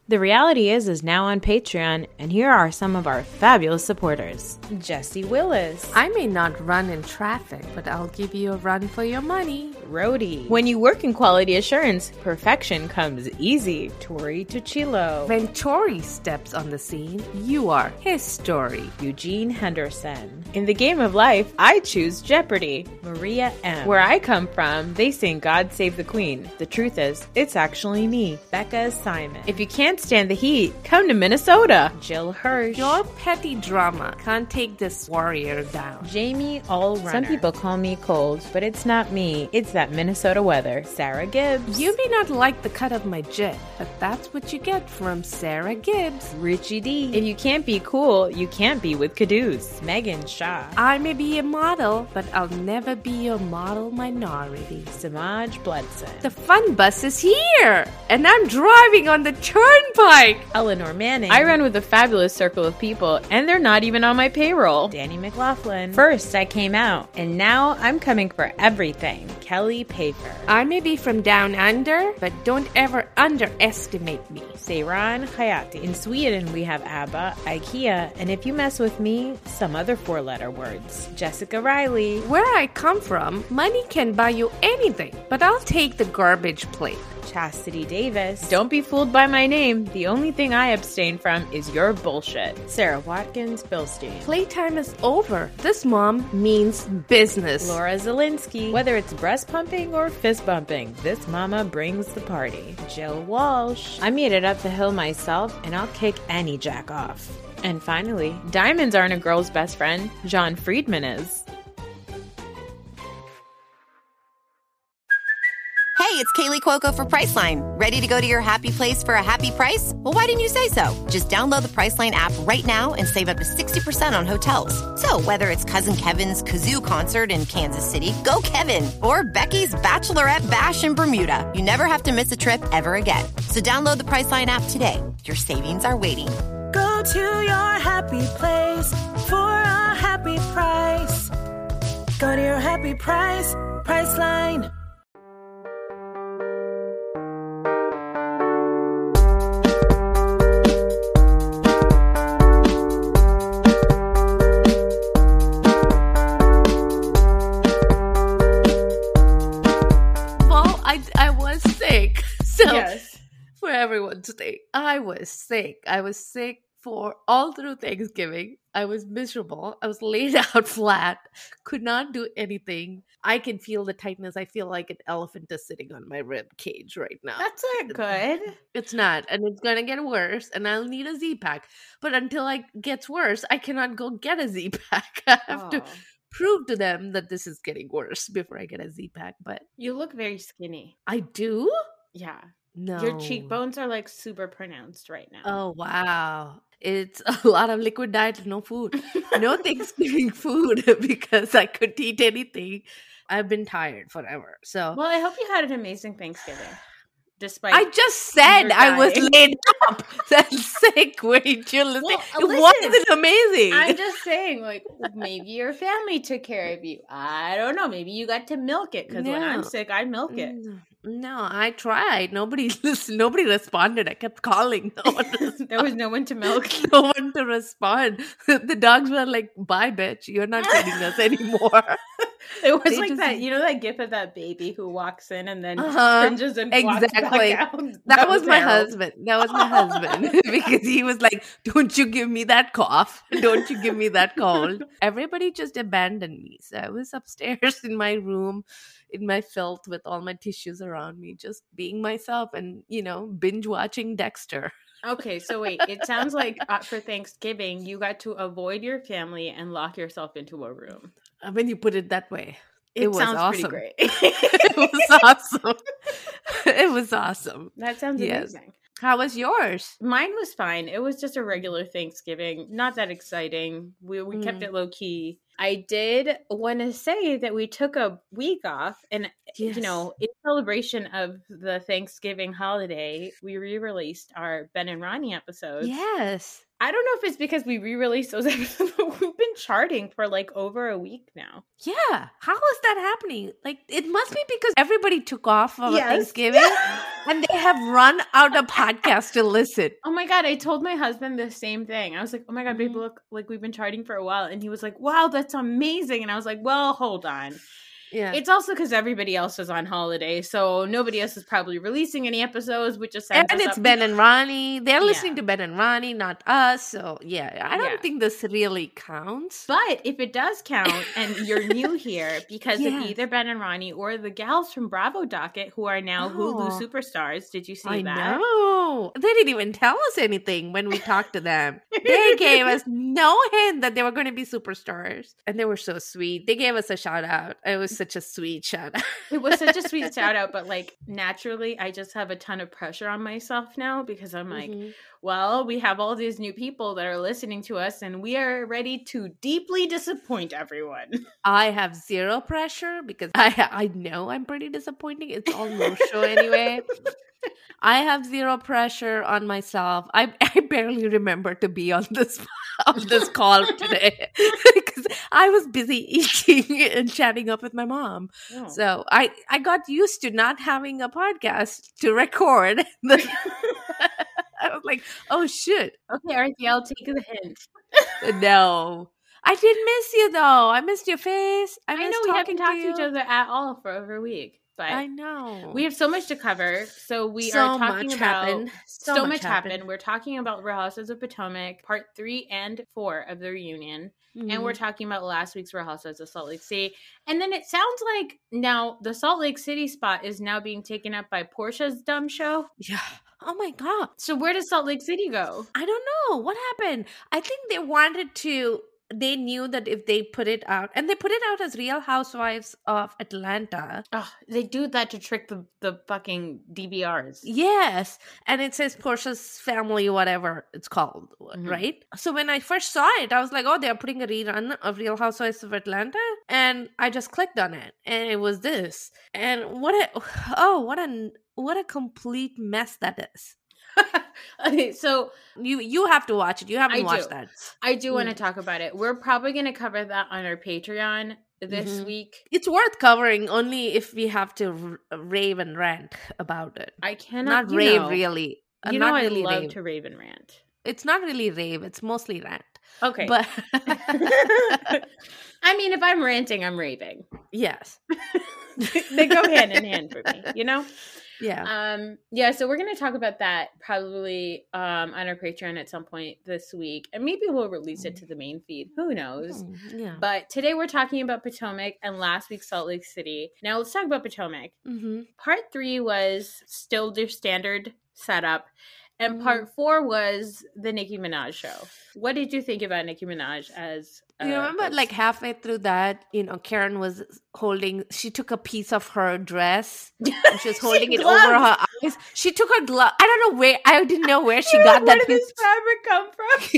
The Reality is now on Patreon, and here are some of our fabulous supporters. Jesse Willis. I may not run in traffic, but I'll give you a run for your money. Rhodey. When you work in quality assurance, perfection comes easy. Tori Tuchilo. When Tori steps on the scene, you are his story. Eugene Henderson. In the game of life, I choose Jeopardy! Maria M. Where I come from, they sing God Save the Queen. The truth is, it's actually me, Becca Simon. If you can't stand the heat, come to Minnesota. Jill Hirsch. Your petty drama can't take this warrior down. Jamie Allrunner. Some people call me cold, but it's not me. It's that Minnesota weather. Sarah Gibbs. You may not like the cut of my jib, but that's what you get from Sarah Gibbs. Richie D. If you can't be cool, you can't be with Caduce. Megan Shaw. I may be a model, but I'll never be your model minority. Samaj Bledson. The fun bus is here, and I'm driving on the turnpike. Eleanor Manning. I run with a fabulous circle of people, and they're not even on my payroll. Danny McLaughlin. First, I came out, and now I'm coming for everything. Kelly Paper. I may be from down under, but don't ever underestimate me. Seyran Hayati. In Sweden, we have ABBA, IKEA, and if you mess with me, some other four-letter words. Jessica Riley. Where I come from, money can buy you anything, but I'll take the garbage plate. Chastity Davis. Don't be fooled by my name. The only thing I abstain from is your bullshit. Sarah Watkins Bilstein. Playtime is over. This mom means business. Laura Zelinsky. Whether it's breast pumping or fist bumping, this mama brings the party. Jill Walsh. I made it up the hill myself, and I'll kick any jack off. And finally, diamonds aren't a girl's best friend. John Friedman is. Hey, it's Kaylee Cuoco for Priceline. Ready to go to your happy place for a happy price? Well, why didn't you say so? Just download the Priceline app right now and save up to 60% on hotels. So whether it's Cousin Kevin's Kazoo Concert in Kansas City, go Kevin, or Becky's Bachelorette Bash in Bermuda, you never have to miss a trip ever again. So download the Priceline app today. Your savings are waiting. Go to your happy place for a happy price. Go to your happy price, Priceline. Yes. For everyone's sake, I was sick. I was sick for all through Thanksgiving. I was miserable. I was laid out flat. Could not do anything. I can feel the tightness. I feel like an elephant is sitting on my rib cage right now. That's not good. It's not. And it's going to get worse. And I'll need a Z-Pack. But until it gets worse, I cannot go get a Z-Pack. I have to prove to them that this is getting worse before I get a Z-Pack. But you look very skinny. I do? Yeah. No. Your cheekbones are like super pronounced right now. Oh, wow. It's a lot of liquid diet, no food. No Thanksgiving food because I could eat anything. I've been tired forever. So, well, I hope you had an amazing Thanksgiving. Despite I just said I was laid up. That's sick. Wait, you're listening. It wasn't amazing. I'm just saying, like, maybe your family took care of you. I don't know. Maybe you got to milk it because when I'm sick, I milk it. No, I tried. Nobody listened. Nobody responded. I kept calling. No one there was no one to milk. No one to respond. The dogs were like, "Bye, bitch. You're not feeding us anymore." It was like that, you know, that gif of that baby who walks in and then cringes and walks back out. That was my husband. That was my husband because he was like, "Don't you give me that cough? Don't you give me that cold?" Everybody just abandoned me. So I was upstairs in my room, in my filth with all my tissues around me, just being myself and, you know, binge watching Dexter. Okay, so wait, it sounds like for Thanksgiving, you got to avoid your family and lock yourself into a room. When you put it that way, it was sounds awesome. Pretty great. It was awesome. It was awesome. That sounds amazing. How was yours? Mine was fine. It was just a regular Thanksgiving. Not that exciting. We kept it low key. I did want to say that we took a week off and, you know, in celebration of the Thanksgiving holiday, we re-released our Ben and Ronnie episodes. Yes. I don't know if it's because we re-released those episodes, but we've been charting for like over a week now. Yeah. How is that happening? Like, it must be because everybody took off on Thanksgiving. And they have run out of podcasts to listen. Oh my God, I told my husband the same thing. I was like, oh my God, babe, look, like we've been charting for a while. And he was like, wow, that's amazing. And I was like, well, hold on. Yeah. It's also because everybody else is on holiday, so nobody else is probably releasing any episodes, which just sends And us it's up. Ben and Ronnie. They're Yeah. listening to Ben and Ronnie, not us. So yeah, I don't Yeah. think this really counts. But if it does count and you're new here because of Yes. either Ben and Ronnie or the gals from Bravo Docket who are now Hulu Oh. superstars, did you see I that? know. They didn't even tell us anything when we talked to them. They gave us no hint that they were going to be superstars. And they were so sweet. They gave us a shout out. It was such a sweet shout out. It was such a sweet shout out, but like naturally, I just have a ton of pressure on myself now because I'm like, Mhm. well, we have all these new people that are listening to us and we are ready to deeply disappoint everyone. I have zero pressure because I know I'm pretty disappointing. It's all no show anyway. I have zero pressure on myself. I barely remember to be on this call today because I was busy eating and chatting up with my mom. Oh. So I got used to not having a podcast to record. I was like, oh shit. Okay, Arthi, I'll take the hint. No. I did miss you though. I missed your face. I I missed know we haven't talked to you. each other at all for over a week, but I know. we have so much to cover. So we So are talking much about happened. so much happened. We're talking about Real Housewives of Potomac, part 3 and 4 of the reunion. And we're talking about last week's Real Housewives of Salt Lake City. And then it sounds like now the Salt Lake City spot is now being taken up by Portia's dumb show. Yeah. Oh my God. So where does Salt Lake City go? I don't know. What happened? I think they knew that if they put it out, and they put it out as Real Housewives of Atlanta. Oh, they do that to trick the fucking DVRs. Yes. And it says Portia's Family, whatever it's called, right? So when I first saw it, I was like, oh, they're putting a rerun of Real Housewives of Atlanta. And I just clicked on it. And it was this. And what a complete mess that is. Okay, so You have to watch it. You haven't watched that. I do want to talk about it. We're probably going to cover that on our Patreon this week. It's worth covering only if we have to rave and rant about it. I cannot Not rave, really. You not know, really I love rave. to rave and rant. It's not really rave. It's mostly rant. Okay, But I mean, if I'm ranting, I'm raving. yes. They go hand in hand for me, you know? Yeah. Yeah, so we're going to talk about that probably on our Patreon at some point this week. And maybe we'll release it to the main feed. Who knows? Yeah. But today we're talking about Potomac and last week's Salt Lake City. Now let's talk about Potomac. Part 3 was still their standard setup. And part 4 was the Nicki Minaj show. What did you think about Nicki Minaj as You remember, host? like halfway through that, Karen was she took a piece of her dress and she was holding it over her eyes. She took her glove. I didn't know where she got Where that did this piece. fabric come from?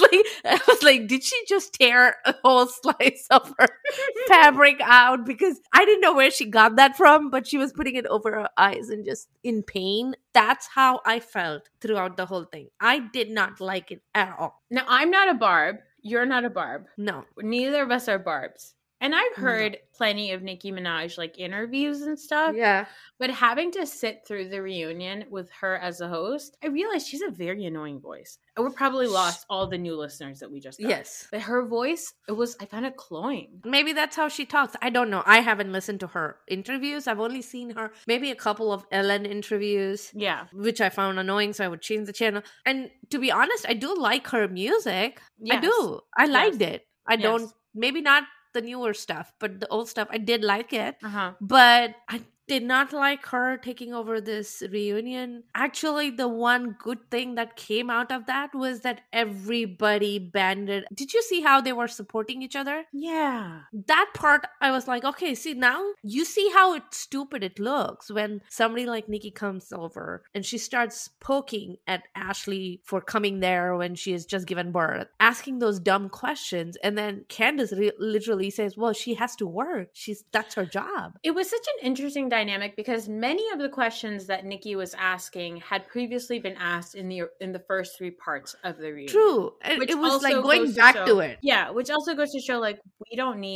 I was like, did she just tear a whole slice of her fabric out? Because I didn't know where she got that from, but she was putting it over her eyes and just in pain. That's how I felt throughout the whole thing. I did not like it at all. Now, I'm not a Barb. You're not a Barb. No. Neither of us are Barbs. And I've heard plenty of Nicki Minaj like interviews and stuff. Yeah. But having to sit through the reunion with her as a host, I realized she's a very annoying voice. And we're probably lost all the new listeners that we just got. Yes. But her voice, I found it cloying. Maybe that's how she talks. I don't know. I haven't listened to her interviews. I've only seen her maybe a couple of Ellen interviews. Yeah. Which I found annoying, so I would change the channel. And to be honest, I do like her music. Yes. I do. I liked it. I Yes. don't, maybe not the newer stuff, but the old stuff, I did like it. Uh-huh. But I did not like her taking over this reunion. Actually, the one good thing that came out of that was that everybody banded. Did you see how they were supporting each other? Yeah. That part, I was like, okay, see, now you see how stupid it looks when somebody like Nikki comes over and she starts poking at Ashley for coming there when she has just given birth, asking those dumb questions. And then Candace literally says, well, she has to work. That's her job. It was such an interesting dynamic because many of the questions that Nikki was asking had previously been asked in the first 3 parts of the reunion. True. It was like going back to it. Yeah, which also goes to show like we don't need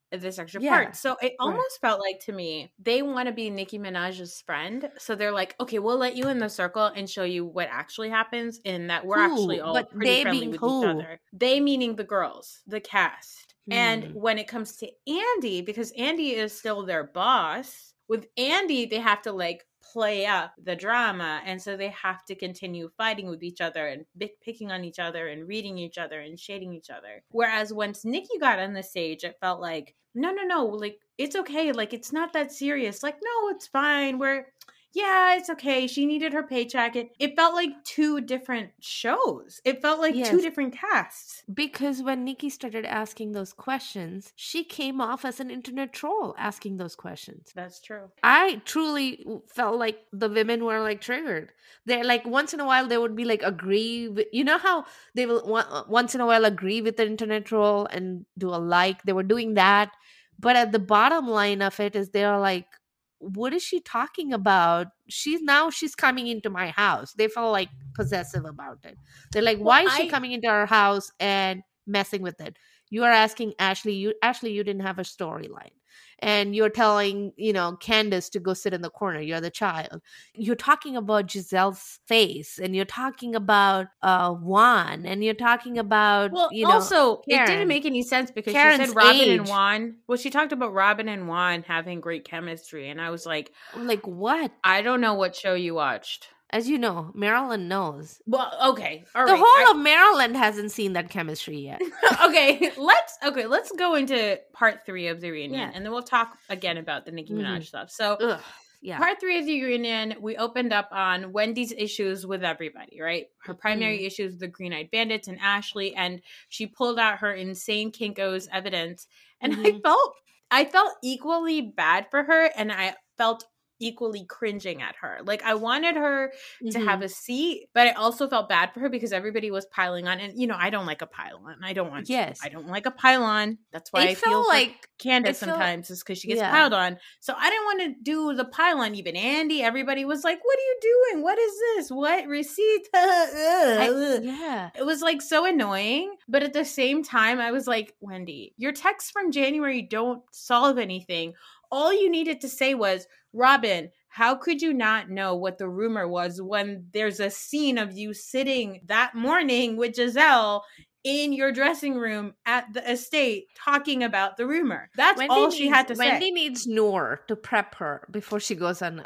this extra Yeah. part. So it almost felt like, to me, they want to be Nicki Minaj's friend. So they're like, okay, we'll let you in the circle and show you what actually happens, and that we're actually all But pretty they friendly being with who? each other. They meaning the girls, the cast. And when it comes to Andy, because Andy is still their boss, with Andy, they have to like play up the drama, and so they have to continue fighting with each other and picking on each other and reading each other and shading each other. Whereas once Nicki got on the stage, it felt like, no, like, it's okay, like, it's not that serious, like, no, it's fine, yeah, it's okay. She needed her paycheck. It felt like two different shows. It felt like two different casts. Because when Nicki started asking those questions, she came off as an internet troll asking those questions. That's true. I truly felt like the women were like triggered. They're like, once in a while they would be like agree with, you know how they will once in a while agree with the internet troll and do a like. They were doing that. But at the bottom line of it is they're like, what is she talking about? She's coming into my house. They felt like possessive about it. They're like, why is she coming into our house and messing with it? You are asking Ashley, you didn't have a storyline. And you're telling, Candace to go sit in the corner. You're the child. You're talking about Giselle's face, and you're talking about Juan, and you're talking about, also, Karen. It didn't make any sense because Karen's she said Robin age. and Juan. Well, she talked about Robin and Juan having great chemistry, and I was like, what? I don't know what show you watched. As you know, Maryland knows. Well, okay. All right. The whole of Maryland hasn't seen that chemistry yet. Okay, let's go into part 3 of the reunion, and then we'll talk again about the Nicki Minaj stuff. So, part 3 of the reunion, we opened up on Wendy's issues with everybody, right? Her primary issues with the Green-Eyed Bandits and Ashley, and she pulled out her insane Kinko's evidence, and I felt equally bad for her, and I felt equally cringing at her. Like, I wanted her to have a seat, but I also felt bad for her because everybody was piling on, and I don't like a pylon. I don't like a pylon. That's why I feel like Candace sometimes is because she gets piled on. So I didn't want to do the pylon. Even Andy, everybody was like, what are you doing? What is this? What receipt? It was like so annoying. But at the same time, I was like, Wendy, your texts from January don't solve anything. All you needed to say was, Robin, how could you not know what the rumor was when there's a scene of you sitting that morning with Giselle in your dressing room at the estate talking about the rumor? That's all she had to say. Wendy needs Noor to prep her before she goes on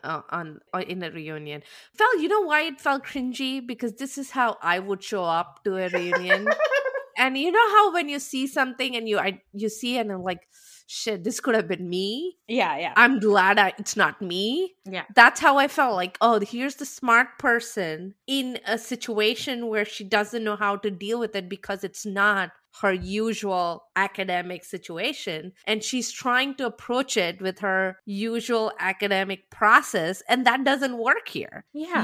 in a reunion. You know why it felt cringy? Because this is how I would show up to a reunion. And you know how when you see something and you see and I'm like, shit, this could have been me. Yeah. I'm glad it's not me. Yeah. That's how I felt like, oh, here's the smart person in a situation where she doesn't know how to deal with it because it's not her usual academic situation, and she's trying to approach it with her usual academic process, and that doesn't work here.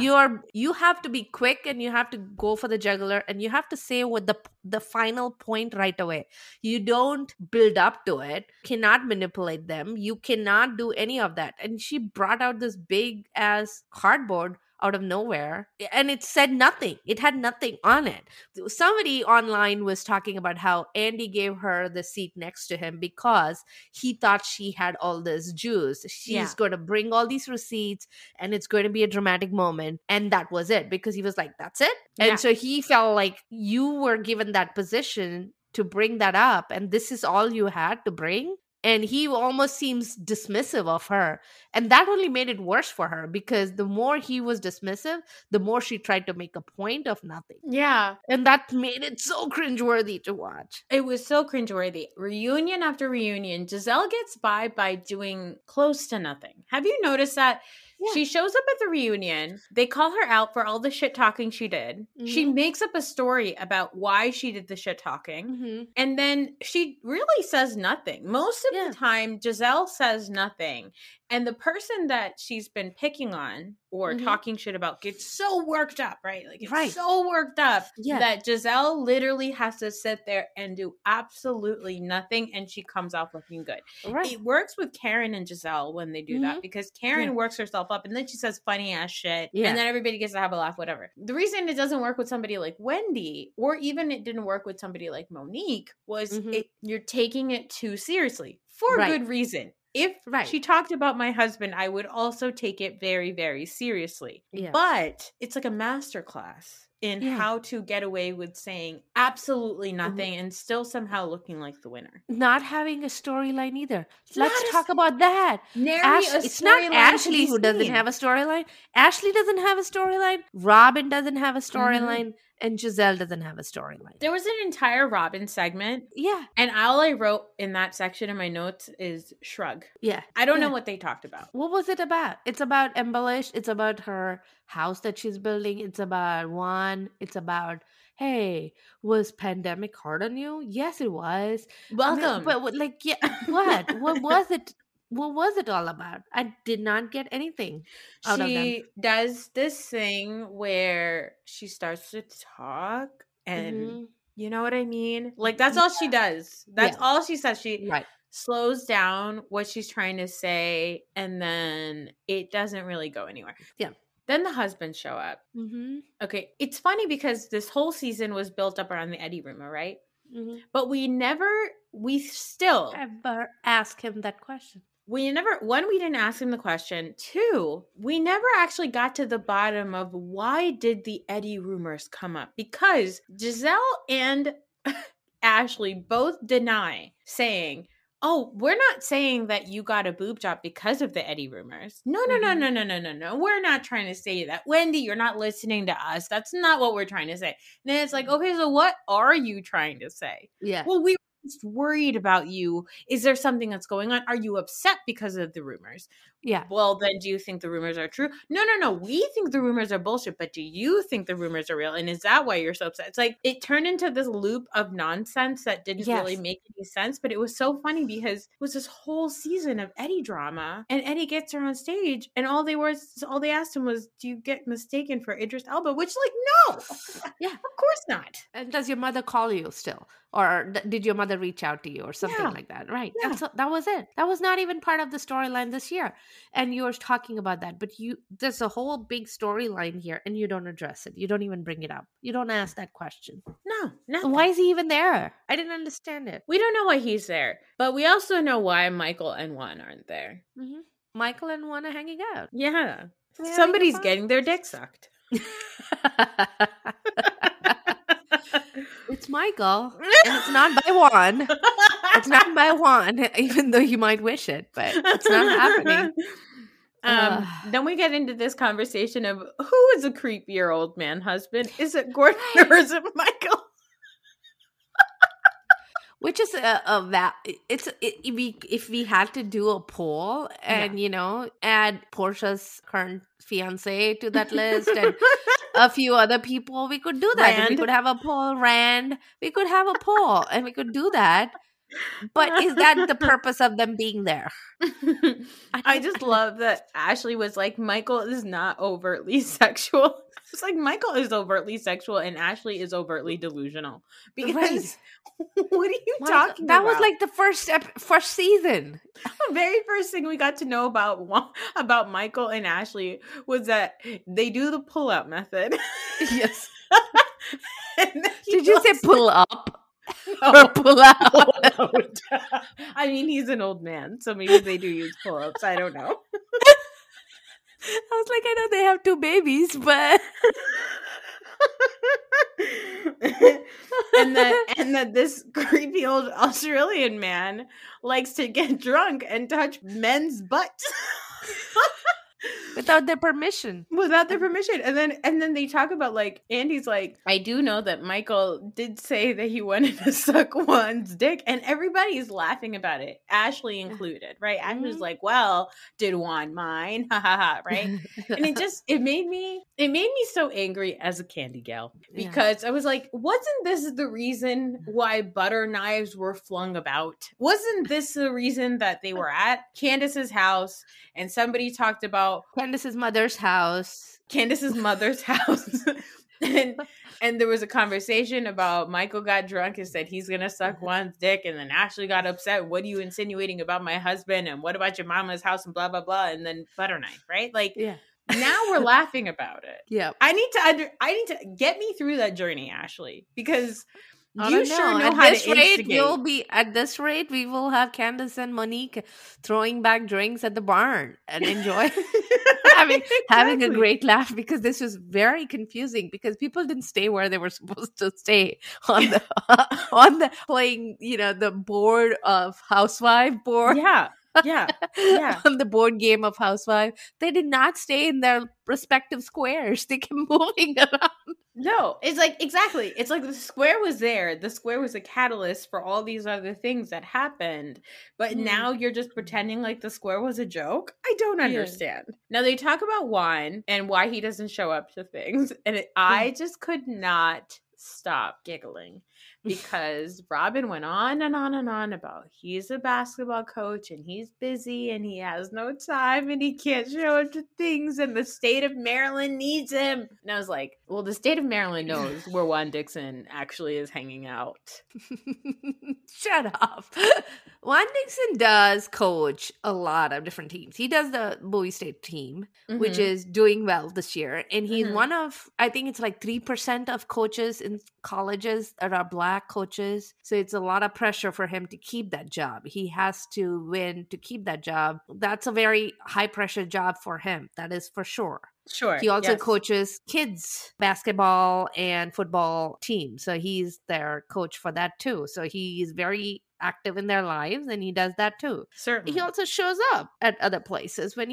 You have to be quick, and you have to go for the jugular, and you have to say what the final point right away. You don't build up to it. You cannot manipulate them. You cannot do any of that. And she brought out this big ass cardboard out of nowhere, and it said nothing. It had nothing on it. Somebody online was talking about how Andy gave her the seat next to him because he thought she had all this juice. She's going to bring all these receipts and it's going to be a dramatic moment, and that was it, because he was like, that's it. And so he felt like you were given that position to bring that up, and this is all you had to bring. And he almost seems dismissive of her. And that only made it worse for her, because the more he was dismissive, the more she tried to make a point of nothing. Yeah. And that made it so cringeworthy to watch. It was so cringeworthy. Reunion after reunion, Giselle gets by doing close to nothing. Have you noticed that? Yeah. She shows up at the reunion. They call her out for all the shit talking she did. Mm-hmm. She makes up a story about why she did the shit talking. Mm-hmm. And then she really says nothing. Most of the time, Giselle says nothing. And the person that she's been picking on or talking shit about gets so worked up, right? Like, it's so worked up that Giselle literally has to sit there and do absolutely nothing, and she comes off looking good. Right. It works with Karen and Giselle when they do that, because Karen works herself up, and then she says funny ass shit, and then everybody gets to have a laugh, whatever. The reason it doesn't work with somebody like Wendy, or even it didn't work with somebody like Monique, was you're taking it too seriously. for Right. good reason. If Right. she talked about my husband, I would also take it very, very seriously. Yeah. But it's like a masterclass in Yeah. how to get away with saying absolutely nothing and still somehow looking like the winner. Not having a storyline either. Not Let's a talk about that. Nary a It's not storyline to Ashley be who doesn't seen. have a storyline. Ashley doesn't have a storyline. Robin doesn't have a Mm-hmm. storyline. And Giselle doesn't have a storyline. There was an entire Robin segment, Yeah. and all I wrote in that section in my notes is shrug. Yeah. I don't know Yeah. what they talked about. What was it about? It's about Embellish. It's about her house that she's building. It's about Juan. It's about, hey, was pandemic hard on you? Yes, it was. Welcome. But like, yeah, what? What was it? What was it all about? I did not get anything out of them. She does this thing where she starts to talk and Mhm. you know what I mean? Like that's all she does. That's Yeah. all she says. She Right. slows down what she's trying to say and then it doesn't really go anywhere. Yeah. Then the husbands show up. Mm-hmm. Okay, it's funny because this whole season was built up around the Eddie rumor, right? Mm-hmm. But we still Ever ask him that question? we didn't ask him the question. Two, we never actually got to the bottom of why did the Eddie rumors come up? Because Giselle and Ashley both deny saying, oh, we're not saying that you got a boob job because of the Eddie rumors. No. We're not trying to say that. Wendy, you're not listening to us. That's not what we're trying to say. And then it's like, okay, so what are you trying to say? Yeah. Well, we were just worried about you. Is there something that's going on? Are you upset because of the rumors? Yeah. Well, then do you think the rumors are true? No. We think the rumors are bullshit, but do you think the rumors are real? And is that why you're so upset? It's like it turned into this loop of nonsense that didn't really Yes. make any sense. But it was so funny because it was this whole season of Eddie drama. And Eddie gets her on stage and all they asked him was, do you get mistaken for Idris Elba? Which like, no. Yeah. Of course not. And does your mother call you still? Or did your mother reach out to you or something Yeah. like that? Right. Yeah. That was it. That was not even part of the storyline this year. And you're talking about that. But there's a whole big storyline here and you don't address it. You don't even bring it up. You don't ask that question. No, nothing. Why is he even there? I didn't understand it. We don't know why he's there, but we also know why Michael and Juan aren't there. Mm-hmm. Michael and Juan are hanging out. Yeah. They're Somebody's having getting their dick sucked. It's Michael, and it's not by Juan. It's not by Juan, even though you might wish it, but it's not happening. Then we get into this conversation of who is a creepier old man husband? Is it Gordon or is it Michael? Which is if we had to do a poll and add Portia's current fiance to that list and a few other people, we could do that. And we could have a poll. Rand, we could have a poll and we could do that. But is that the purpose of them being there? I just love that Ashley was like, Michael is not overtly sexual. It's like Michael is overtly sexual and Ashley is overtly delusional. Because Right. what are you Michael, talking that about? was like the first season. The very first thing we got to know about Michael and Ashley was that they do the pull-out method. Yes. And then Did you say pull up No. or pull out? Pull-out. I mean, he's an old man, so maybe they do use pull-ups. I don't know. I was like, I know they have 2 babies, but and that this creepy old Australian man likes to get drunk and touch men's butts without their permission. without their permission. And then they talk about like Andy's like, I do know that Michael did say that he wanted to suck Juan's dick, and everybody's laughing about it, Ashley included, right? Ashley's like, well, did Juan mind? Ha ha ha, right? And it made me so angry as a candy gal because I was like, wasn't this the reason why butter knives were flung about? Wasn't this the reason that they were at Candace's house and somebody talked about Candace's mother's house. Candace's mother's house? And there was a conversation about Michael got drunk and said he's gonna suck Juan's dick, and then Ashley got upset. What are you insinuating about my husband? And what about your mama's house? And blah blah blah. And then butter knife, right? Like, now we're laughing about it. Yeah. I need to get me through that journey, Ashley, because I You don't sure know know how at to this rate instigate. at this rate we will have Candace and Monique throwing back drinks at the barn and enjoy having a Exactly. great laugh, because this was very confusing because people didn't stay where they were supposed to stay on the on the playing, the board of housewife board. Yeah. Yeah. Yeah. On the board game of housewife, they did not stay in their respective squares. They kept moving around. No, it's like exactly. It's like the square was there. The square was a catalyst for all these other things that happened. But now you're just pretending like the square was a joke. I don't understand. Now they talk about Juan and why he doesn't show up to things, and I just could not stop giggling because Robin went on and on and on about he's a basketball coach and he's busy and he has no time and he can't show up to things and the state of Maryland needs him. And I was like, well, the state of Maryland knows where Juan Dixon actually is hanging out. Shut up. Juan Dixon does coach a lot of different teams. He does the Bowie State team, which is doing well this year. And he's one of, I think it's like 3% of coaches in colleges that are Black coaches. So it's a lot of pressure for him to keep that job. He has to win to keep that job. That's a very high pressure job for him. That is for sure. Sure. He also coaches kids basketball and football teams. So he's their coach for that too. So he's very active in their lives and he does that too. Certainly. He also shows up at other places when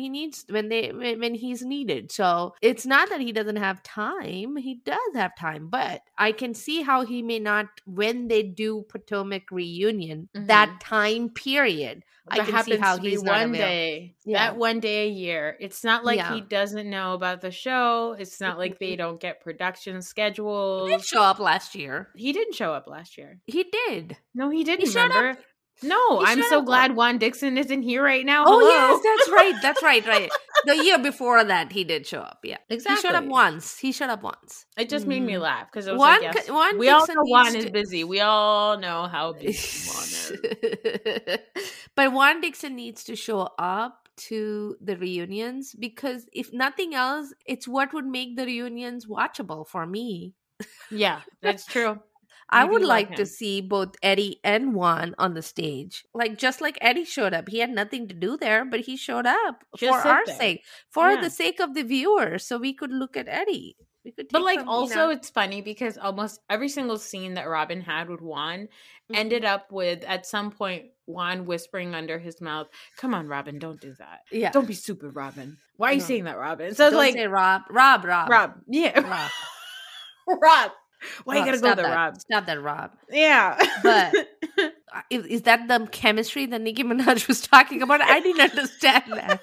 he's needed. So it's not that he doesn't have time. He does have time, but I can see how he may not, when they do Potomac reunion, that time period, I can see how he's not available. Day. Yeah. That one day a year. It's not like he doesn't know about the show. It's not like they don't get production schedules. He did show up last year. He didn't show up last year. He did. No, he didn't. He remember? No, I'm so glad Juan Dixon isn't here right now. Oh, Hello. yes, that's right. That's right. The year before that, he did show up. Yeah, exactly. He showed up once. It just made me laugh because it was like, yes, we all know Juan is busy. We all know how busy Juan is. But Juan Dixon needs to show up to the reunions because if nothing else, it's what would make the reunions watchable for me. Yeah, that's true. I would like to see both Eddie and Juan on the stage. Just like Eddie showed up. He had nothing to do there, but he showed up for our sake, for the sake of the viewers, so we could look at Eddie. We could but it's funny because almost every single scene that Robin had with Juan ended up with, at some point, Juan whispering under his mouth, "Come on, Robin, don't do that. Yeah. Don't be stupid, Robin. Why are you saying that, Robin?" So don't say Rob. Yeah. Rob. Rob. Why you gotta go there, Rob? Stop that, Rob. Yeah. But is that the chemistry that Nicki Minaj was talking about? I didn't understand that.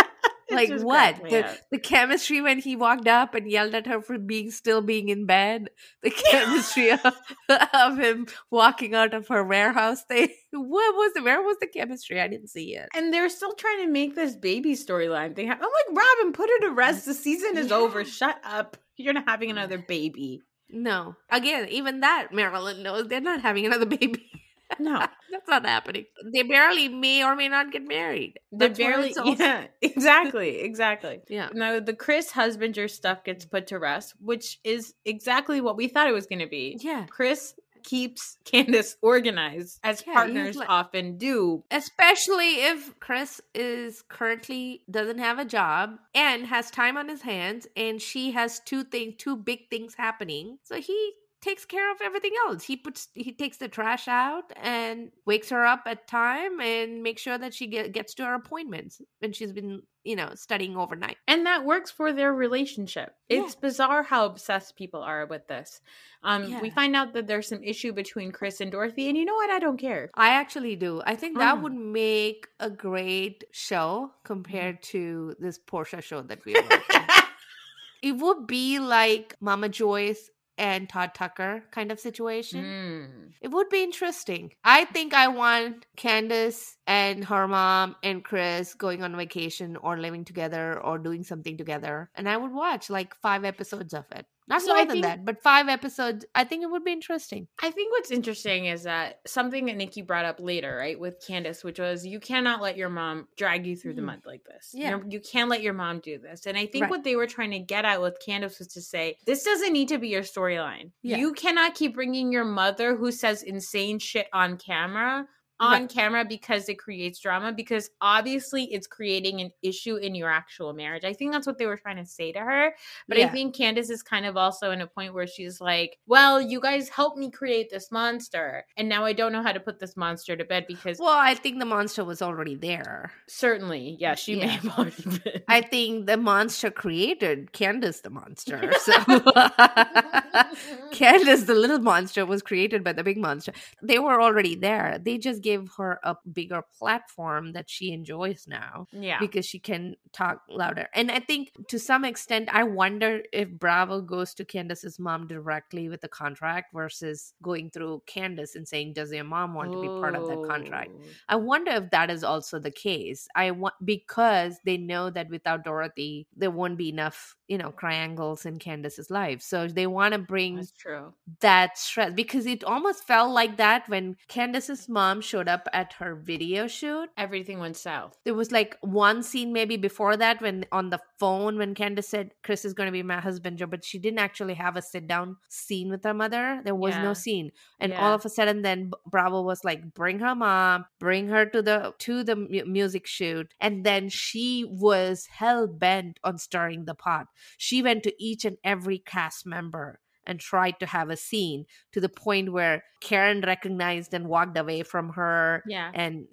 What? The chemistry when he walked up and yelled at her for still being in bed? The chemistry of him walking out of her warehouse thing? Where was the chemistry? I didn't see it. And they're still trying to make this baby storyline thing. I'm like, Robin, put her to rest. The season is over. Shut up. You're not having another baby. No. Again, even that Maryland knows they're not having another baby. No. That's not happening. They barely may or may not get married. Yeah, exactly. Yeah. Now, the Chris Husbanger stuff gets put to rest, which is exactly what we thought it was going to be. Yeah. Chris keeps Candace organized, as partners often do. Especially if Chris currently doesn't have a job and has time on his hands, and she has two big things happening. So he takes care of everything else. He takes the trash out and wakes her up at time and makes sure that she gets to her appointments when she's been studying overnight. And that works for their relationship. It's bizarre how obsessed people are with this. We find out that there's some issue between Chris and Dorothy, and you know what? I don't care. I actually do. I think that would make a great show compared to this Portia show that we are watching. It would be like Mama Joyce and Todd Tucker kind of situation. It would be interesting. I think I want Candace and her mom and Chris going on vacation or living together or doing something together. And I would watch 5 episodes of it. Not So more I than think that, but 5 episodes. I think it would be interesting. I think what's interesting is that something that Nikki brought up later, right, with Candace, which was you cannot let your mom drag you through the mud like this. Yeah. You can't let your mom do this. And I think Right. what they were trying to get at with Candace was to say, this doesn't need to be your storyline. Yeah. You cannot keep bringing your mother who says insane shit on camera because it creates drama, because obviously it's creating an issue in your actual marriage. I think that's what they were trying to say to her. But I think Candace is kind of also in a point where she's like, well, you guys helped me create this monster, and now I don't know how to put this monster to bed because Well, I think the monster was already there. certainly, yeah, she may have already been. I think the monster created Candace the monster. So Candace, the little monster, was created by the big monster. They were already there. They just gave her a bigger platform that she enjoys now. Yeah. Because she can talk louder. And I think to some extent, I wonder if Bravo goes to Candace's mom directly with the contract versus going through Candace and saying, does your mom want to be part of that contract? I wonder if that is also the case. Because they know that without Dorothy, there won't be enough, triangles in Candace's life. So they want to bring That's true. that stress, because it almost felt like that when Candace's mom showed up at her video shoot. Everything went south. There was like one scene maybe before that when on the phone when Candace said Chris is going to be my husband, Joe, but she didn't actually have a sit down scene with her mother. There was no scene. And all of a sudden then Bravo was like, bring her mom, bring her to the music shoot. And then she was hell bent on stirring the pot. She went to each and every cast member and tried to have a scene, to the point where Karen recognized and walked away from her. Yeah. And,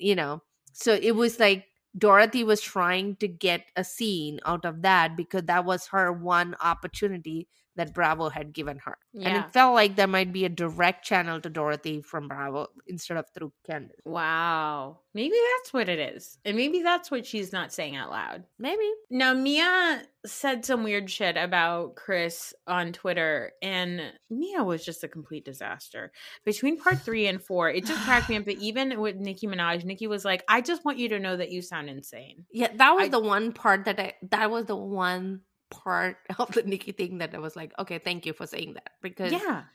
so it was like Dorothy was trying to get a scene out of that because that was her one opportunity that Bravo had given her. Yeah. And it felt like there might be a direct channel to Dorothy from Bravo instead of through Candace. Wow. Maybe that's what it is. And maybe that's what she's not saying out loud. Maybe. Now, Mia said some weird shit about Chris on Twitter, and Mia was just a complete disaster. Between part 3 and 4, it just cracked me up that even with Nicki Minaj, Nicki was like, I just want you to know that you sound insane. Yeah, that was the one part that was the one part of the Nicki thing that I was like, okay, thank you for saying that, because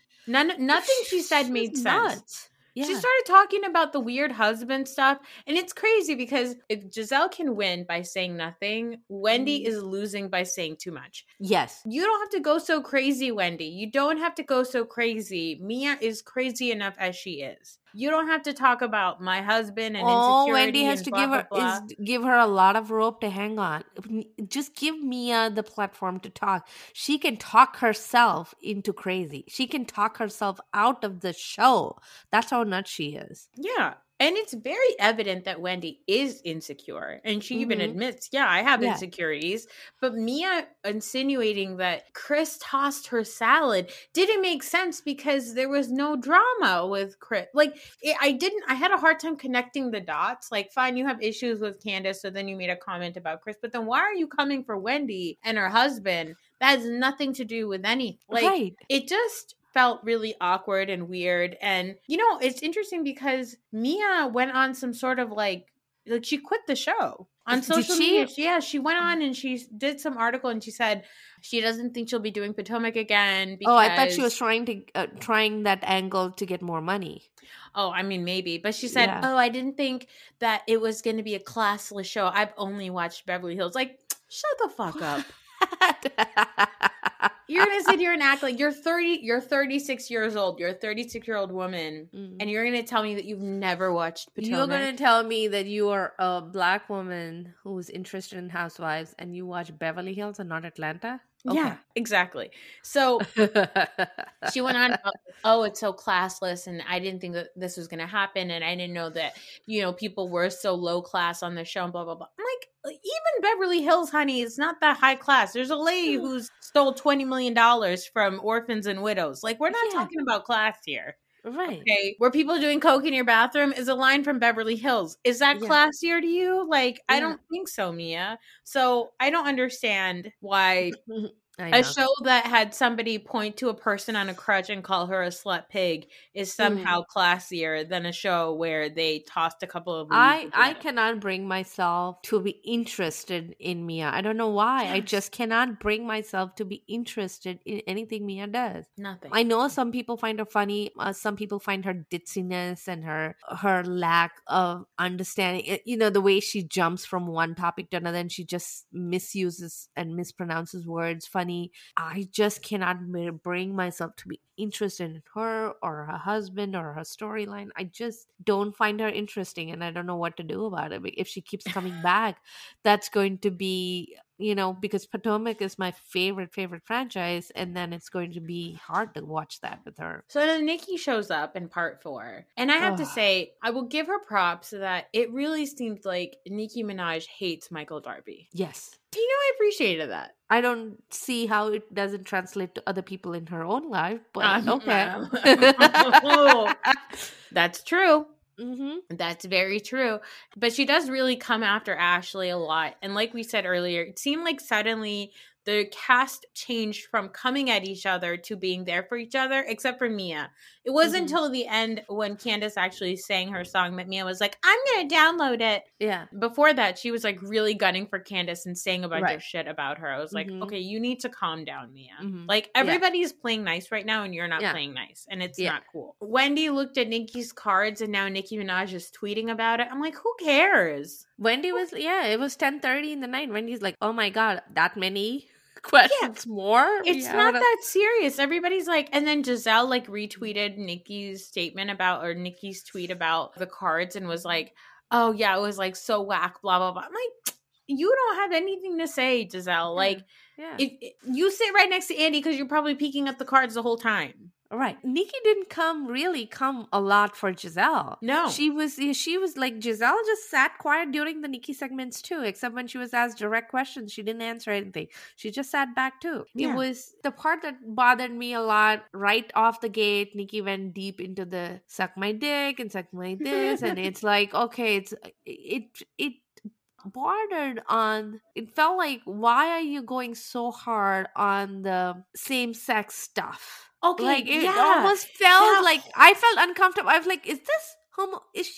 nothing she said made sense. Nuts. Yeah. She started talking about the weird husband stuff, and it's crazy because if Giselle can win by saying nothing, Wendy is losing by saying too much. Yes. You don't have to go so crazy, Wendy. You don't have to go so crazy. Mia is crazy enough as she is. You don't have to talk about my husband and insecurity. Wendy has and to blah, give her a lot of rope to hang on. Just give Mia the platform to talk. She can talk herself into crazy. She can talk herself out of the show. That's how nuts she is. Yeah. And it's very evident that Wendy is insecure. And she even admits, I have insecurities. But Mia insinuating that Chris tossed her salad didn't make sense because there was no drama with Chris. Like, I had a hard time connecting the dots. Like, fine, you have issues with Candace, so then you made a comment about Chris. But then why are you coming for Wendy and her husband? That has nothing to do with anything. Like, it just felt really awkward and weird. And, it's interesting because Mia went on some sort of like she quit the show on social media. Yeah, she went on and she did some article and she said she doesn't think she'll be doing Potomac again. Because... Oh, I thought she was trying that angle to get more money. Oh, I mean, maybe. But she said, I didn't think that it was going to be a classless show. I've only watched Beverly Hills. Like, shut the fuck up. You're going to sit here and act like you're 36 years old. You're a 36-year-old woman. And you're going to tell me that you've never watched Potomac. You're going to tell me that you are a Black woman who's interested in Housewives and you watch Beverly Hills and not Atlanta? Okay. Yeah, exactly. So she went on about, it's so classless, and I didn't think that this was going to happen, and I didn't know that, people were so low class on the show, and blah, blah, blah. I'm like, even Beverly Hills, honey, is not that high class. There's a lady who stole $20 million from orphans and widows. Like, we're not talking about class here. Right. Okay. Were people doing coke in your bathroom is a line from Beverly Hills. Is that classier to you? Like, I don't think so, Mia. So I don't understand why I A know. show that had somebody point to a person on a crutch and call her a slut pig is somehow classier than a show where they tossed a couple of leaves. I cannot bring myself to be interested in Mia. I don't know why. I just cannot bring myself to be interested in anything Mia does. Nothing. I know some people find her funny. Some people find her ditziness and her lack of understanding. The way she jumps from one topic to another and she just misuses and mispronounces words funny. I just cannot bring myself to be interested in her or her husband or her storyline. I just don't find her interesting, and I don't know what to do about it. If she keeps coming back, that's going to be, because Potomac is my favorite franchise, and then it's going to be hard to watch that with her. So then Nikki shows up in part 4, and I have to say, I will give her props that it really seemed like Nicki Minaj hates Michael Darby. Yes. I appreciated that. I don't see how it doesn't translate to other people in her own life, but okay. That's true. Mm-hmm. That's very true. But she does really come after Ashley a lot. And like we said earlier, it seemed like suddenly the cast changed from coming at each other to being there for each other, except for Mia. It wasn't until the end when Candace actually sang her song that Mia was like, I'm going to download it. Yeah. Before that, she was like really gunning for Candace and saying a bunch of shit about her. I was like, okay, you need to calm down, Mia. Like, everybody's playing nice right now and you're not playing nice. And it's not cool. Wendy looked at Nicki's cards and now Nicki Minaj is tweeting about it. I'm like, who cares? Wendy was, it was 10:30 in the night. Wendy's like, oh my God, that many questions more? It's not that serious. Everybody's like, and then Giselle like retweeted Nikki's statement about, or Nikki's tweet about the cards and was like, oh yeah, it was like so whack, blah, blah, blah. I'm like, you don't have anything to say, Giselle. Like, you sit right next to Andy because you're probably peeking at the cards the whole time. Right. Nikki didn't really come a lot for Giselle. No. She was like, Giselle just sat quiet during the Nikki segments too, except when she was asked direct questions, she didn't answer anything. She just sat back too. Yeah. It was the part that bothered me a lot. Right off the gate, Nikki went deep into the suck my dick and suck my this, and it's like, okay, it bordered on, it felt like, why are you going so hard on the same-sex stuff? Okay, like it almost felt like, I felt uncomfortable. I was like, is this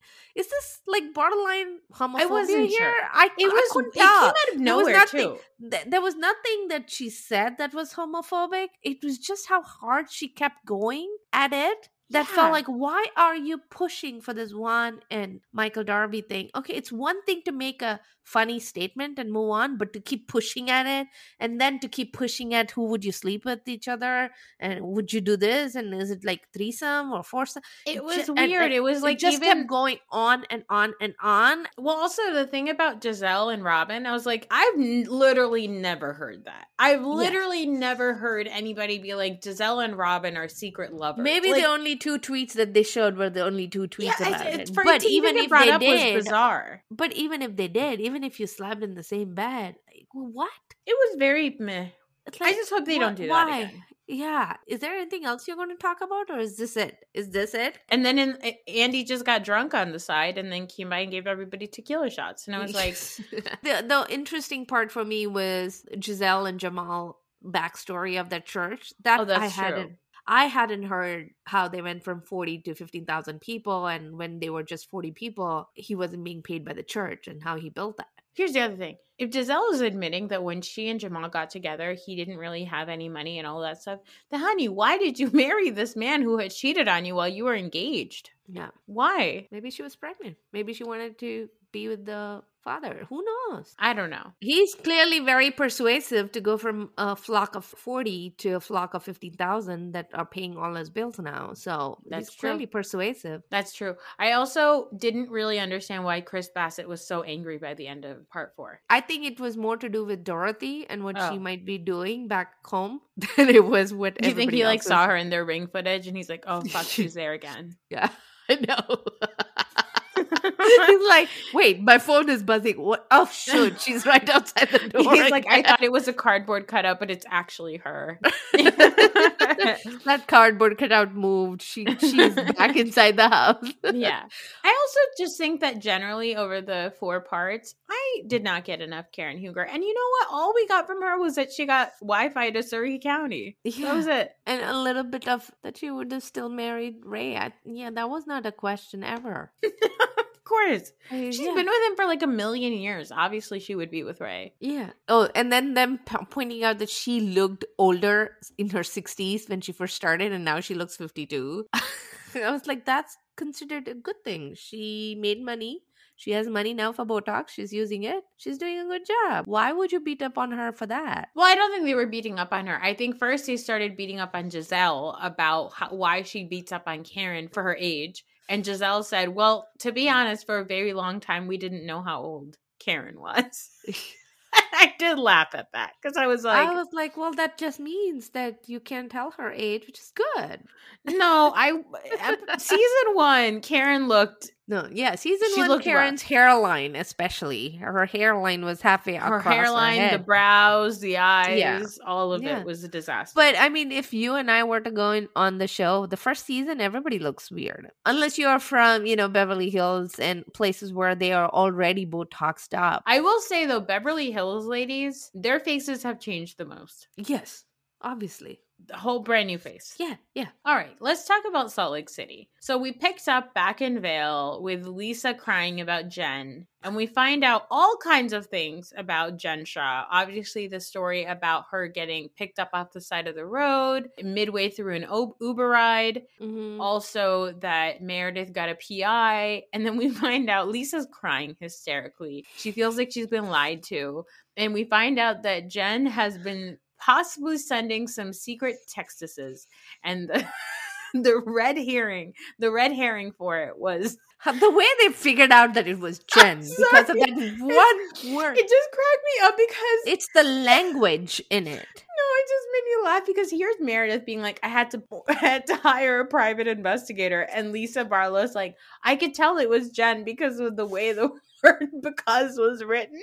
like borderline homophobia? I wasn't here? Sure. It came out of nowhere too. There was nothing that she said that was homophobic. It was just how hard she kept going at it. That felt like, why are you pushing for this Juan and Michael Darby thing? Okay, it's one thing to make a funny statement and move on, but to keep pushing at it, and then to keep pushing at who would you sleep with each other, and would you do this, and is it like threesome or foursome? It was weird. It was like, it just kept going on and on and on. Well, also the thing about Giselle and Robin, I was like, I've literally never heard that. I've literally never heard anybody be like, Giselle and Robin are secret lovers. Maybe the only 2 tweets that they showed were the only 2 tweets about it. But even if they did, was bizarre. But even if they did, even if you slept in the same bed, like, what? It was very meh. Like, I just hope they don't do that again. Yeah. Is there anything else you're going to talk about, or is this it? And then Andy just got drunk on the side and then came by and gave everybody tequila shots. And I was like... the interesting part for me was Giselle and Jamal backstory of that church. That I hadn't heard how they went from 40 to 15,000 people, and when they were just 40 people, he wasn't being paid by the church, and how he built that. Here's the other thing. If Giselle is admitting that when she and Jamal got together, he didn't really have any money and all that stuff, then honey, why did you marry this man who had cheated on you while you were engaged? Yeah. Why? Maybe she was pregnant. Maybe she wanted to be with the father. Who knows? I don't know. He's clearly very persuasive to go from a flock of 40 to a flock of 15,000 that are paying all his bills now. So he's clearly persuasive. That's true. I also didn't really understand why Chris Bassett was so angry by the end of part 4. I think it was more to do with Dorothy and what she might be doing back home than it was what everybody else. You think he like saw her in their ring footage and he's like, oh fuck, she's there again. Yeah, I know. He's like, wait, my phone is buzzing. What? Oh, shoot. She's right outside the door. He's like, I thought it was a cardboard cutout, but it's actually her. That cardboard cutout moved. She's back inside the house. Yeah. I also just think that generally over the 4 parts, I did not get enough Karen Huger. And you know what? All we got from her was that she got Wi-Fi to Surrey County. That was it. And a little bit of that she would have still married Ray. That was not a question ever. Of course. She's Yeah. been with him for like a million years. Obviously, she would be with Ray. Yeah. Oh, and then them pointing out that she looked older in her 60s when she first started, and now she looks 52. I was like, that's considered a good thing. She made money. She has money now for Botox. She's using it. She's doing a good job. Why would you beat up on her for that? Well, I don't think they were beating up on her. I think first they started beating up on Giselle about why she beats up on Karen for her age. And Giselle said, well, to be honest, for a very long time, we didn't know how old Karen was. I did laugh at that because I was like, well, that just means that you can't tell her age, which is good. no, season 1, Karen looked. No, yeah, season She 1, looked Karen's hairline, especially. Her hairline was halfway Her across hairline, her the head. brows, the eyes, Yeah. all of Yeah. it was a disaster. But I mean, if you and I were to go on the show, the first season, everybody looks weird. Unless you are from, Beverly Hills and places where they are already Botoxed up. I will say, though, Beverly Hills ladies, their faces have changed the most. Yes, obviously. The whole brand new face. Yeah. All right, let's talk about Salt Lake City. So we picked up back in Vail with Lisa crying about Jen, and we find out all kinds of things about Jen Shaw. Obviously, the story about her getting picked up off the side of the road midway through an Uber ride. Mm-hmm. Also, that Meredith got a PI. And then we find out Lisa's crying hysterically. She feels like she's been lied to. And we find out that Jen has been possibly sending some secret textuses, and the red herring for it was The way they figured out that it was Jen because of that one word. It just cracked me up because It's the language in it. no, it just made me laugh because here's Meredith being like, I had to hire a private investigator, and Lisa Barlow's like, I could tell it was Jen because of the way the word "because" was written.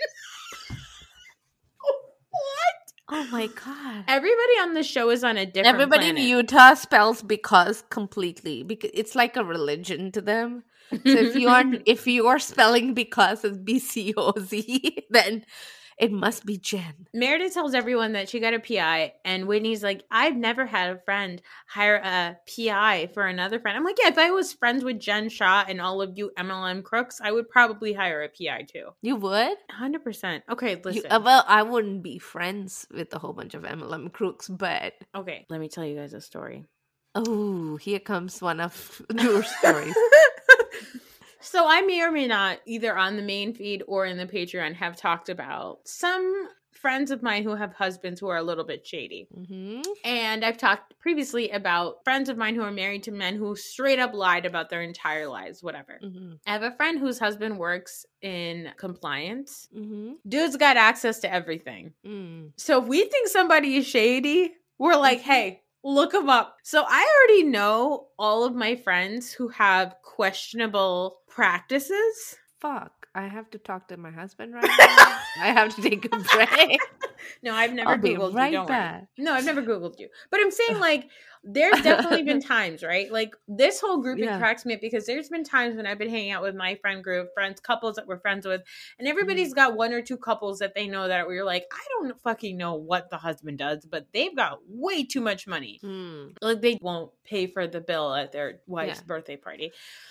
What? Oh my god. Everybody on the show is on a different Everybody planet. in Utah spells because completely because it's like a religion to them. So if you are spelling because as BCOZ, then it must be Jen. Meredith tells everyone that she got a PI, and Whitney's like, I've never had a friend hire a PI for another friend. I'm like, yeah, if I was friends with Jen Shaw and all of you MLM crooks, I would probably hire a PI too. You would? 100%. Okay, listen. Well, I wouldn't be friends with a whole bunch of MLM crooks, but Okay, let me tell you guys a story. oh, here comes one of your stories. So I may or may not, either on the main feed or in the Patreon, have talked about some friends of mine who have husbands who are a little bit shady. Mm-hmm. And I've talked previously about friends of mine who are married to men who straight up lied about their entire lives, whatever. Mm-hmm. I have a friend whose husband works in compliance. Mm-hmm. Dude's got access to everything. Mm. So if we think somebody is shady, we're like, hey, look them up. So I already know all of my friends who have questionable practices. Fuck. I have to talk to my husband right now. I have to take a break. No, I've never I'll be Googled right you. Don't back. worry. No, I've never Googled you. But I'm saying, like, there's definitely been times, right? Like, this whole group, it Yeah. cracks me up because there's been times when I've been hanging out with my friend group, couples that we're friends with, and everybody's got one or two couples that they know that we're like, I don't fucking know what the husband does, but they've got way too much money. Mm. Like, they won't pay for the bill at their wife's birthday party.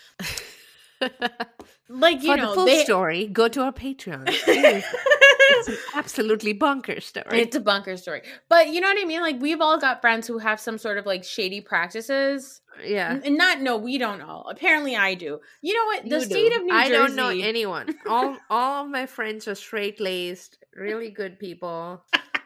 Like, you For know, the full story, go to our Patreon. It's an absolutely bonkers story. It's a bunker story. But you know what I mean? Like, we've all got friends who have some sort of like shady practices. Yeah. And we don't all. Apparently I do. You know what? The You state do. of New Jersey. I don't know anyone. All of my friends are straight laced, really good people.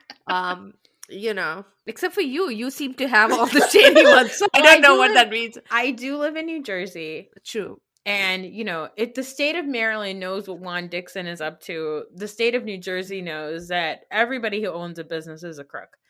Except for you. You seem to have all the shady ones. So I Well, don't know what that means. I do live in New Jersey. True. And, you know, if the state of Maryland knows what Juan Dixon is up to, the state of New Jersey knows that everybody who owns a business is a crook.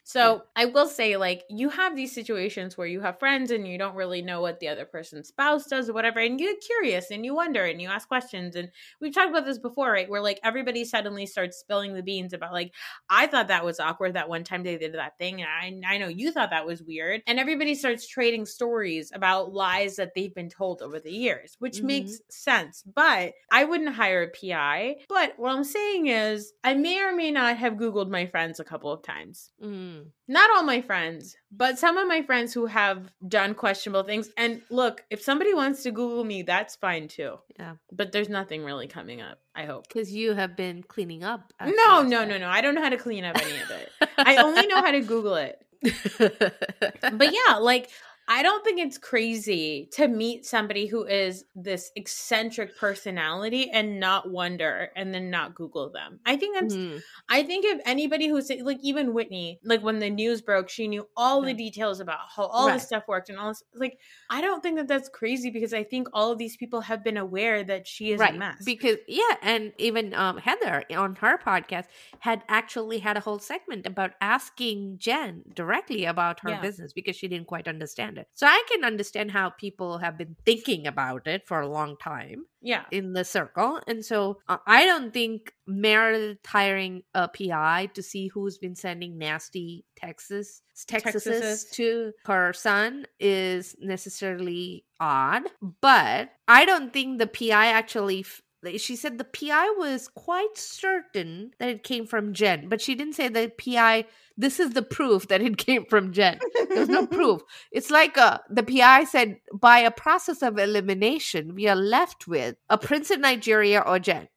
So I will say, like, you have these situations where you have friends and you don't really know what the other person's spouse does or whatever, and you get curious and you wonder and you ask questions. And we've talked about this before, right? Where like everybody suddenly starts spilling the beans about like, I thought that was awkward that one time they did that thing, and I know you thought that was weird. And everybody starts trading stories about lies that they've been told over the years, which makes sense. But I wouldn't hire a PI. But what I'm saying is, I may or may not have Googled my friends a couple of times. Not all my friends, but some of my friends who have done questionable things. And look, if somebody wants to Google me, that's fine too. Yeah. But there's nothing really coming up, I hope. Because you have been cleaning up. No. I don't know how to clean up any of it. I only know how to Google it. But yeah, like, I don't think it's crazy to meet somebody who is this eccentric personality and not wonder and then not Google them. I think that's, I think if anybody who's like, even Whitney, like when the news broke, she knew all the details about how all this stuff worked and all this. Like, I don't think that that's crazy because I think all of these people have been aware that she is a mess. Because, and even Heather on her podcast had actually had a whole segment about asking Jen directly about her business because she didn't quite understand it. So I can understand how people have been thinking about it for a long time. Yeah. In the circle. And so I don't think Meredith hiring a PI to see who's been sending nasty texts to her son is necessarily odd. But I don't think the PI actually... She said the PI was quite certain that it came from Jen, but she didn't say the PI, this is the proof that it came from Jen. There's no proof. It's like the PI said, by a process of elimination, we are left with a prince in Nigeria or Jen.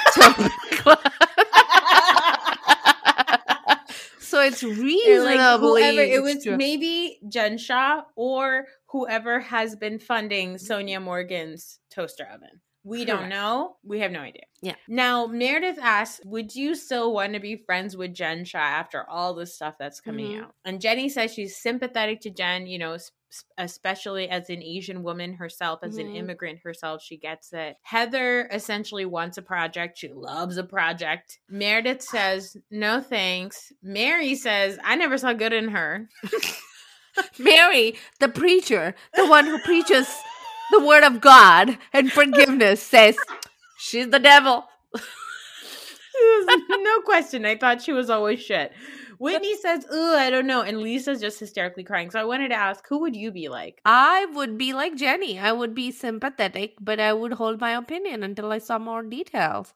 So it's reasonably... Like it was maybe Jen Shah or whoever has been funding Sonia Morgan's toaster oven. We don't know. We have no idea. Yeah. Now, Meredith asks, would you still want to be friends with Jen Shah after all the stuff that's coming out? And Jenny says she's sympathetic to Jen, you know, especially as an Asian woman herself, as an immigrant herself. She gets it. Heather essentially wants a project. She loves a project. Meredith says, no thanks. Mary says, I never saw good in her. Mary, the preacher, the one who preaches the word of God and forgiveness, says she's the devil. No question. I thought she was always shit. Whitney says, I don't know. And Lisa's just hysterically crying. So I wanted to ask, who would you be like? I would be like Jenny. I would be sympathetic, but I would hold my opinion until I saw more details.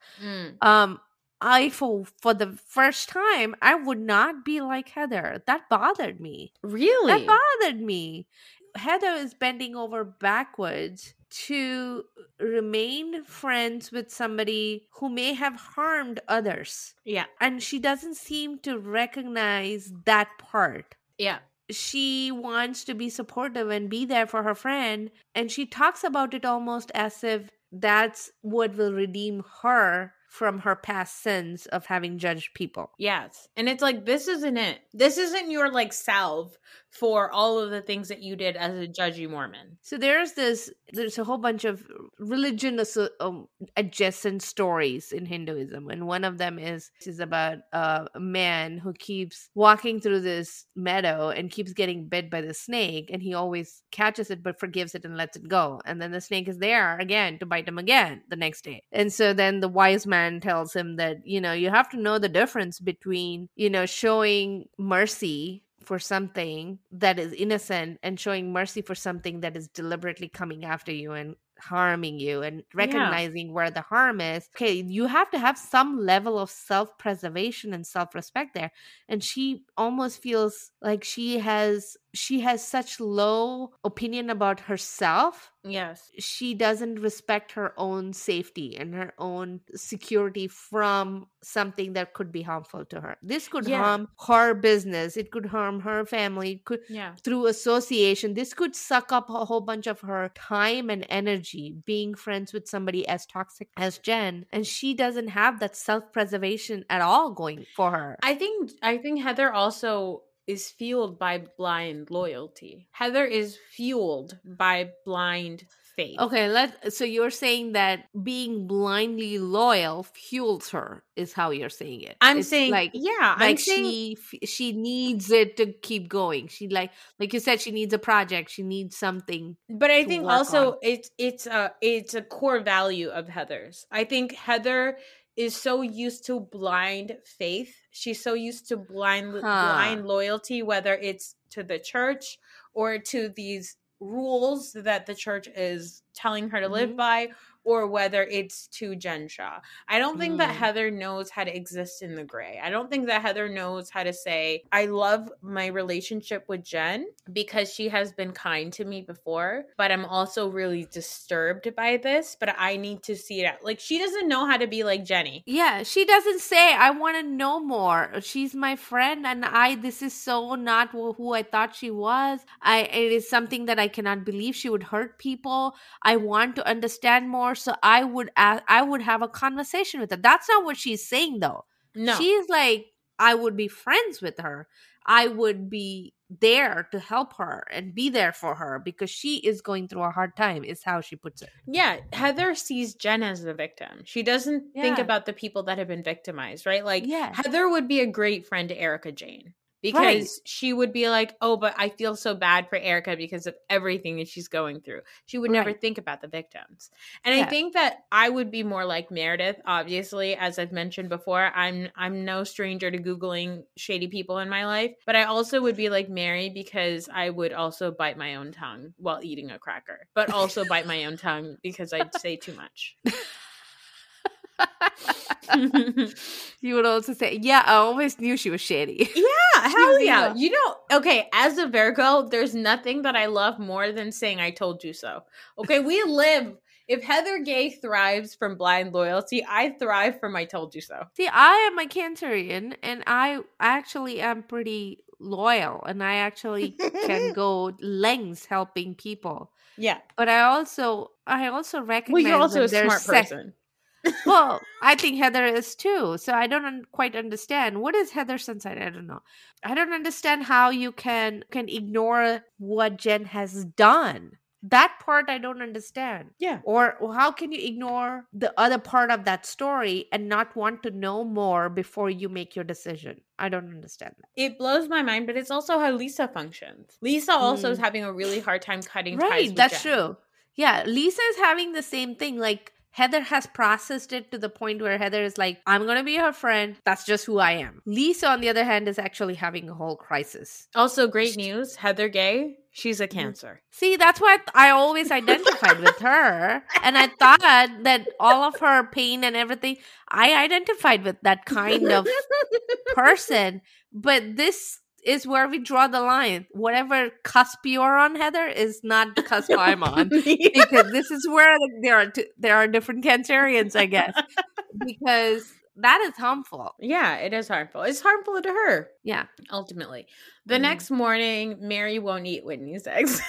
For the first time, I would not be like Heather. That bothered me. Really? That bothered me. Heather is bending over backwards to remain friends with somebody who may have harmed others. Yeah. And she doesn't seem to recognize that part. Yeah. She wants to be supportive and be there for her friend. And she talks about it almost as if that's what will redeem her from her past sins of having judged people. Yes. And it's like, this isn't it. This isn't your like salve for all of the things that you did as a judgy Mormon. So there's a whole bunch of religion adjacent stories in Hinduism. And one of them is about a man who keeps walking through this meadow and keeps getting bit by the snake. And he always catches it, but forgives it and lets it go. And then the snake is there again to bite him again the next day. And so then the wise man tells him that, you know, you have to know the difference between, you know, showing mercy for something that is innocent and showing mercy for something that is deliberately coming after you and harming you, and recognizing where the harm is. Okay, you have to have some level of self-preservation and self-respect there. And she almost feels like she has such low opinion about herself. Yes. She doesn't respect her own safety and her own security from something that could be harmful to her. This could harm her business. It could harm her family. It could, through association, this could suck up a whole bunch of her time and energy being friends with somebody as toxic as Jen. And she doesn't have that self-preservation at all going for her. I think Heather also is fueled by blind loyalty. Heather is fueled by blind faith. Okay, so you're saying that being blindly loyal fuels her, is how you're saying it. I'm It's saying, like yeah, I'm saying, she needs it to keep going. She like you said, she needs a project. She needs something. but I to think work also on. it's a core value of Heather's. I think Heather is so used to blind faith. She's so used to blind loyalty, whether it's to the church or to these rules that the church is telling her to live Mhm. by, or whether it's to Jen Shah. I don't think that Mm. Heather knows how to exist in the gray. I don't think that Heather knows how to say, I love my relationship with Jen because she has been kind to me before, but I'm also really disturbed by this, but I need to see it out. Like, she doesn't know how to be like Jenny. Yeah, she doesn't say, I want to know more. She's my friend, and this is so not who I thought she was. It is something that I cannot believe. She would hurt people. I want to understand more, so I would have a conversation with her. That's not what she's saying, though. No. She's like, I would be friends with her. I would be there to help her and be there for her because she is going through a hard time, is how she puts it. Yeah, Heather sees Jen as the victim. She doesn't think Yeah. about the people that have been victimized, right? Like, Yeah. Heather would be a great friend to Erica Jane because Right. she would be like, oh, but I feel so bad for Erica because of everything that she's going through. She would never Right. think about the victims. And Yeah. I think that I would be more like Meredith. Obviously, as I've mentioned before, I'm no stranger to Googling shady people in my life, but I also would be like Mary because I would also bite my own tongue while eating a cracker, but also bite my own tongue because I'd say too much. You would also say, yeah, I always knew she was shady. Yeah, hell was yeah. evil. You know, okay, as a Virgo, there's nothing that I love more than saying I told you so. Okay, we live. If Heather Gay thrives from blind loyalty, I thrive from I told you so. See, I am a Cancerian, and I actually am pretty loyal, and I actually can go lengths helping people. Yeah. But I also recognize Well, you're also when a there's smart person. Well, I think Heather is too. So I don't quite understand. What is Heather's insight? I don't know. I don't understand how you can ignore what Jen has done. That part I don't understand. Yeah. Or how can you ignore the other part of that story and not want to know more before you make your decision? I don't understand that. It blows my mind, but it's also how Lisa functions. Lisa also is having a really hard time cutting ties Right, with that's Jen. true. Yeah, Lisa is having the same thing. Like, Heather has processed it to the point where Heather is like, I'm going to be her friend. That's just who I am. Lisa, on the other hand, is actually having a whole crisis. Also, great news, Heather Gay, she's a Cancer. See, that's why I always identified with her. And I thought that all of her pain and everything, I identified with that kind of person. But this is where we draw the line. Whatever cusp you're on, Heather, is not the cusp I'm on. Because this is where there are different Cancerians, I guess. Because that is harmful. Yeah, it is harmful. It's harmful to her, Yeah. ultimately. The next morning, Mary won't eat Whitney's eggs.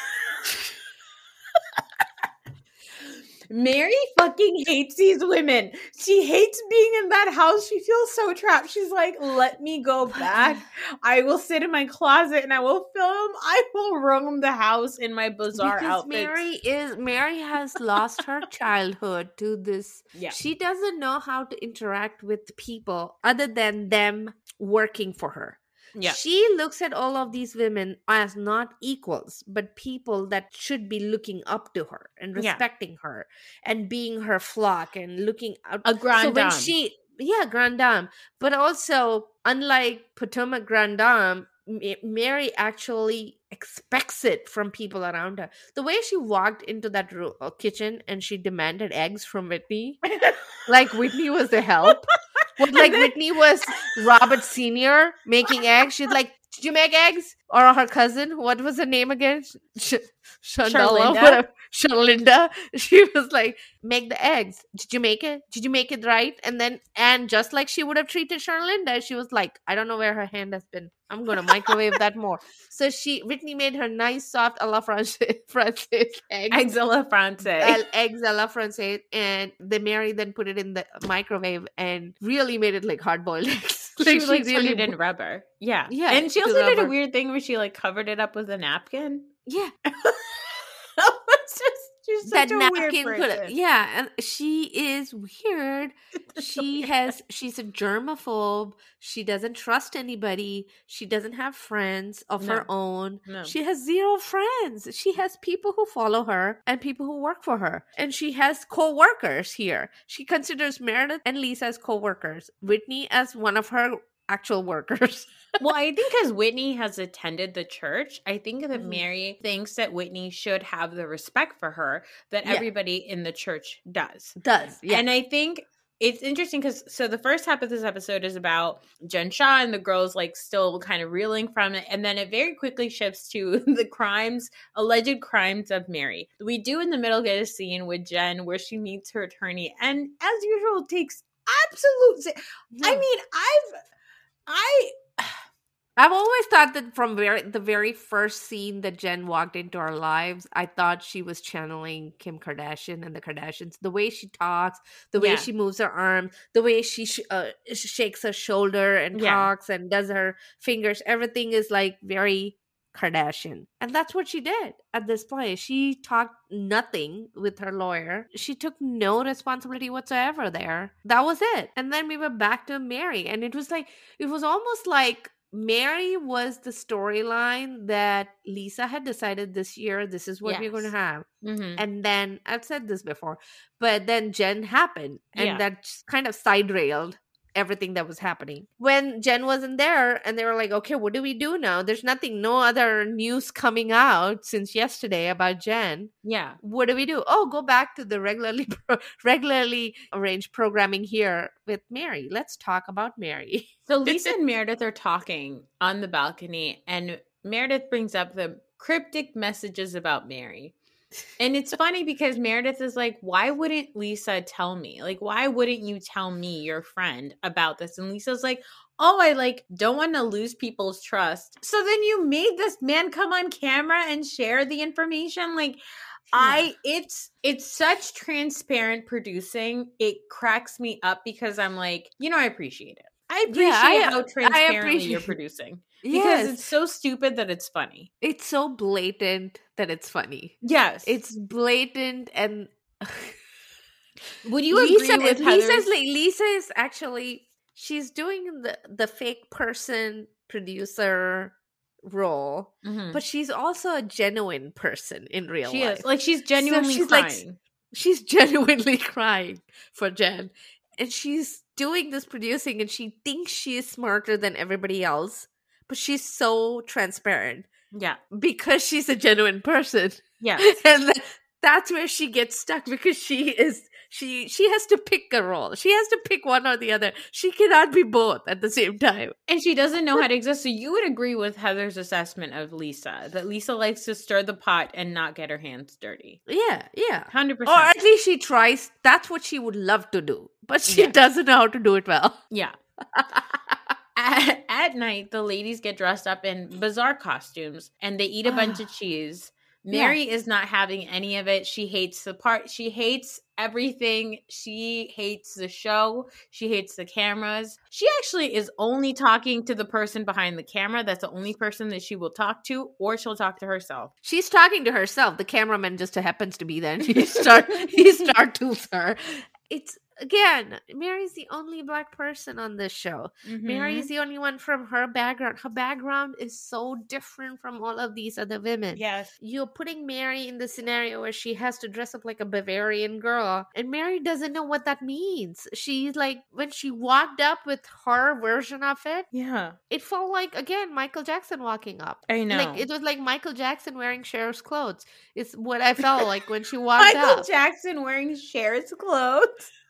Mary fucking hates these women. She hates being in that house. She feels so trapped. She's like, let me go back. I will sit in my closet and I will film. I will roam the house in my bizarre Because outfits. Mary has lost her childhood to this. Yeah. She doesn't know how to interact with people other than them working for her. Yeah. She looks at all of these women as not equals, but people that should be looking up to her and Yeah. respecting her and being her flock and looking out. A grande dame. Grande dame. But also, unlike Potomac Grande Dame, Mary actually expects it from people around her. The way she walked into that kitchen and she demanded eggs from Whitney, like Whitney was the help. Like Whitney was Robert Sr. making eggs. She's like, did you make eggs? Or her cousin, what was her name again? Charlinda. Charlinda. She was like, make the eggs. Did you make it? Did you make it right? And just like she would have treated Charlinda, she was like, I don't know where her hand has been. I'm going to microwave that more. So Whitney made her nice, soft a la Francaise eggs. Eggs a la Francais. Eggs a la Francais. And Mary then put it in the microwave and really made it like hard-boiled eggs. She really put it in rubber. Yeah. Yeah, And she the also did a rubber. weird thing where she like covered it up with a napkin. Yeah. She's just such a weird person. Yeah, and she is weird. She's a germaphobe. She doesn't trust anybody. She doesn't have friends of her own. No. She has 0 friends. She has people who follow her and people who work for her. And she has co-workers here. She considers Meredith and Lisa as co-workers. Whitney as one of her actual workers. Well, I think because Whitney has attended the church, I think that Mary thinks that Whitney should have the respect for her that everybody in the church does. Yeah. And I think it's interesting because the first half of this episode is about Jen Shah and the girls like still kind of reeling from it. And then it very quickly shifts to the alleged crimes of Mary. We do in the middle get a scene with Jen where she meets her attorney and as usual takes absolute. I mean, I've always thought that from the very first scene that Jen walked into our lives, I thought she was channeling Kim Kardashian and the Kardashians. The way she talks, the way she moves her arm, the way she shakes her shoulder and talks and does her fingers, everything is like very Kardashian. And that's what she did at this place. She talked nothing with her lawyer. She took no responsibility whatsoever there. That was it. And then we were back to Mary. And it was almost like Mary was the storyline that Lisa had decided this year, this is what we're going to have. Mm-hmm. And then, I've said this before, but then Jen happened. And that kind of side railed everything that was happening. When Jen wasn't there and they were like, okay, what do we do now? There's no other news coming out since yesterday about Jen. Yeah. What do we do? Oh, go back to the regularly arranged programming here with Mary. Let's talk about Mary. So Lisa and Meredith are talking on the balcony and Meredith brings up the cryptic messages about Mary. And it's funny because Meredith is like, why wouldn't Lisa tell me? Like, why wouldn't you tell me, your friend, about this? And Lisa's like, oh, I don't want to lose people's trust. So then you made this man come on camera and share the information. Like, it's such transparent producing. It cracks me up because I'm like, I appreciate it. I appreciate how transparently you're producing. Because it's so stupid that it's funny. It's so blatant that it's funny. Yes. It's blatant and... Would you agree with Heather's... Lisa is actually... She's doing the fake person producer role. Mm-hmm. But she's also a genuine person in real life. She is. Like, she's genuinely crying. She's genuinely crying for Jen. And she's doing this producing and she thinks she is smarter than everybody else. But she's so transparent. Yeah. Because she's a genuine person. Yeah. And that's where she gets stuck because she has to pick a role. She has to pick one or the other. She cannot be both at the same time. And she doesn't know how to exist. So you would agree with Heather's assessment of Lisa, that Lisa likes to stir the pot and not get her hands dirty. Yeah. 100%. Or at least she tries. That's what she would love to do. But she doesn't know how to do it well. Yeah. At night, the ladies get dressed up in bizarre costumes and they eat a bunch of cheese. Mary is not having any of it. She hates the part. She hates everything. She hates the show. She hates the cameras. She actually is only talking to the person behind the camera. That's the only person that she will talk to, or she'll talk to herself. She's talking to herself. The cameraman just happens to be there. And he startles her. It's... Again, Mary's the only Black person on this show. Mm-hmm. Mary's the only one from her background. Her background is so different from all of these other women. Yes. You're putting Mary in the scenario where she has to dress up like a Bavarian girl. And Mary doesn't know what that means. She's like, when she walked up with her version of it, it felt like, again, Michael Jackson walking up. I know. Like, it was like Michael Jackson wearing Cher's clothes. It's what I felt like when she walked up. Michael Jackson wearing Cher's clothes?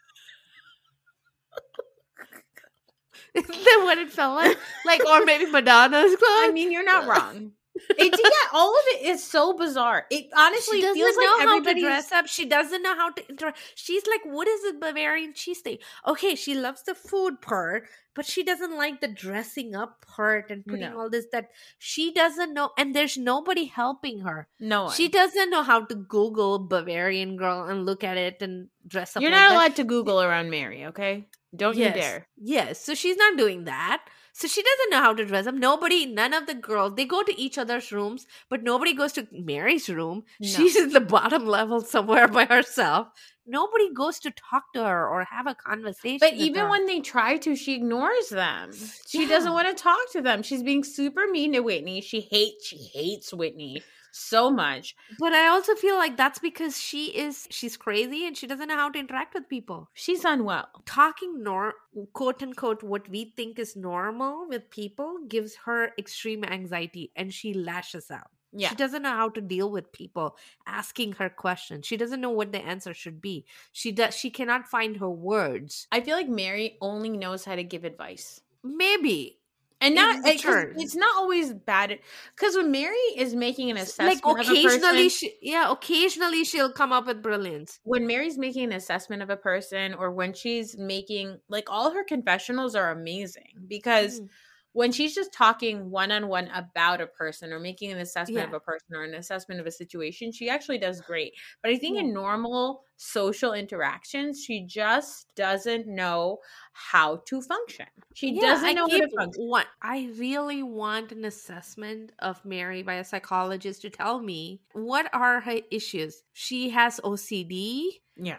Isn't that what it felt like? Or maybe Madonna's clothes? I mean, you're not wrong. All of it is so bizarre. It honestly feels like how to dress up. She doesn't know how to interact. She's like, what is a Bavarian cheese thing? Okay, she loves the food part, but she doesn't like the dressing up part and putting all this that she doesn't know. And there's nobody helping her. No one. She doesn't know how to Google Bavarian girl and look at it and dress up. You're not allowed to Google around Mary, okay? Don't you dare. Yes. So she's not doing that. So she doesn't know how to dress up. None of the girls, they go to each other's rooms, but nobody goes to Mary's room. No. She's in the bottom level somewhere by herself. Nobody goes to talk to her or have a conversation. But with even her. when they try to, she ignores them. She Yeah. doesn't want to talk to them. She's being super mean to Whitney. She hates Whitney so much. But I also feel like that's because she's crazy and she doesn't know how to interact with people. She's unwell. Talking quote unquote what we think is normal with people gives her extreme anxiety and she lashes out. Yeah. She doesn't know how to deal with people asking her questions. She doesn't know what the answer should be. She cannot find her words. I feel like Mary only knows how to give advice. Maybe. And not In return. it's not always bad because when Mary is making an assessment Like occasionally, of a person, occasionally she'll come up with brilliance. when Mary's making an assessment of a person, or when she's making, like, all her confessionals are amazing because when she's just talking one-on-one about a person or making an assessment of a person or an assessment of a situation, she actually does great. But I think in normal social interactions, she just doesn't know how to function. She doesn't know how to function. I really want an assessment of Mary by a psychologist to tell me what are her issues. She has OCD. Yeah.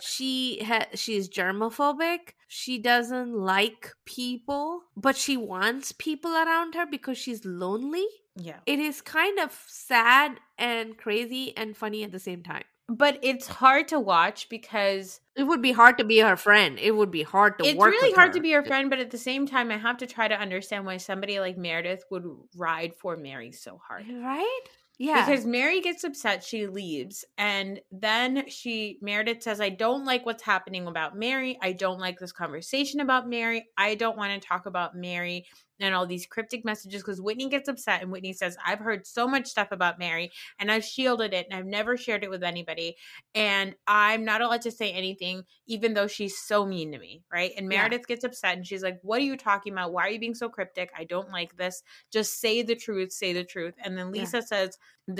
She's germophobic. She doesn't like people, but she wants people around her because she's lonely. Yeah. It is kind of sad and crazy and funny at the same time. But it's hard to watch because it would be hard to be her friend. It would be hard to work with her. It's really hard to be her friend, but at the same time, I have to try to understand why somebody like Meredith would ride for Mary so hard. Right? Yeah. Because Mary gets upset, she leaves, and then Meredith says, I don't like what's happening about Mary. I don't like this conversation about Mary. I don't want to talk about Mary and all these cryptic messages, because Whitney gets upset and Whitney says, I've heard so much stuff about Mary and I've shielded it and I've never shared it with anybody. And I'm not allowed to say anything, even though she's so mean to me. Right. And Meredith gets upset and she's like, what are you talking about? Why are you being so cryptic? I don't like this. Just say the truth. Say the truth. And then Lisa says,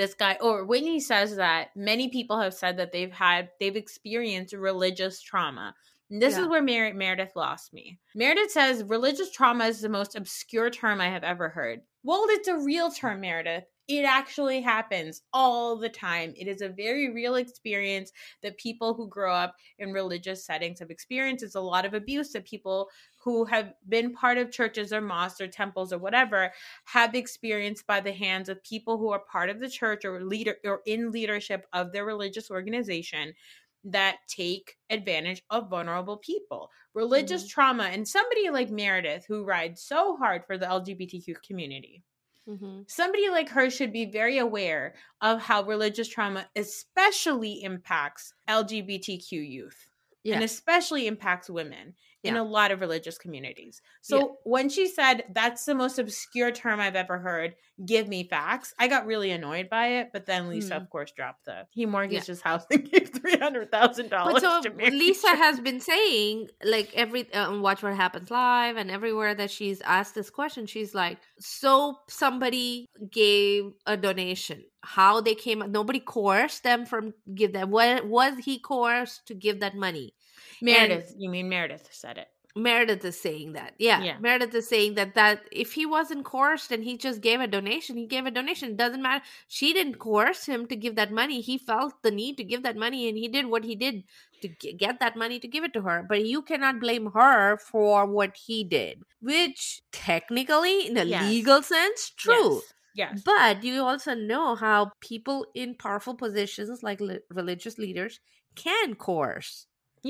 Whitney says that many people have said that they've experienced religious trauma. And this is where Meredith lost me. Meredith says religious trauma is the most obscure term I have ever heard. Well, it's a real term, Meredith. It actually happens all the time. It is a very real experience that people who grow up in religious settings have experienced. It's a lot of abuse that people who have been part of churches or mosques or temples or whatever have experienced by the hands of people who are part of the church or in leadership of their religious organization that take advantage of vulnerable people. Religious trauma, and somebody like Meredith who rides so hard for the LGBTQ community. Somebody like her should be very aware of how religious trauma especially impacts LGBTQ youth and especially impacts women in a lot of religious communities. So when she said, that's the most obscure term I've ever heard, give me facts, I got really annoyed by it. But then Lisa, of course, dropped he mortgaged his house and gave $300,000 to Mary. Lisa has been saying, like, Watch What Happens Live and everywhere that she's asked this question, she's like, so somebody gave a donation. How they came, nobody coerced them from give that. Was he coerced to give that money? Meredith, you mean Meredith said it. Meredith is saying that. Yeah. Meredith is saying that if he wasn't coerced and he just gave a donation, he gave a donation. It doesn't matter. She didn't coerce him to give that money. He felt the need to give that money and he did what he did to get that money to give it to her. But you cannot blame her for what he did, which technically, in a legal sense, true. Yes. But you also know how people in powerful positions like religious leaders can coerce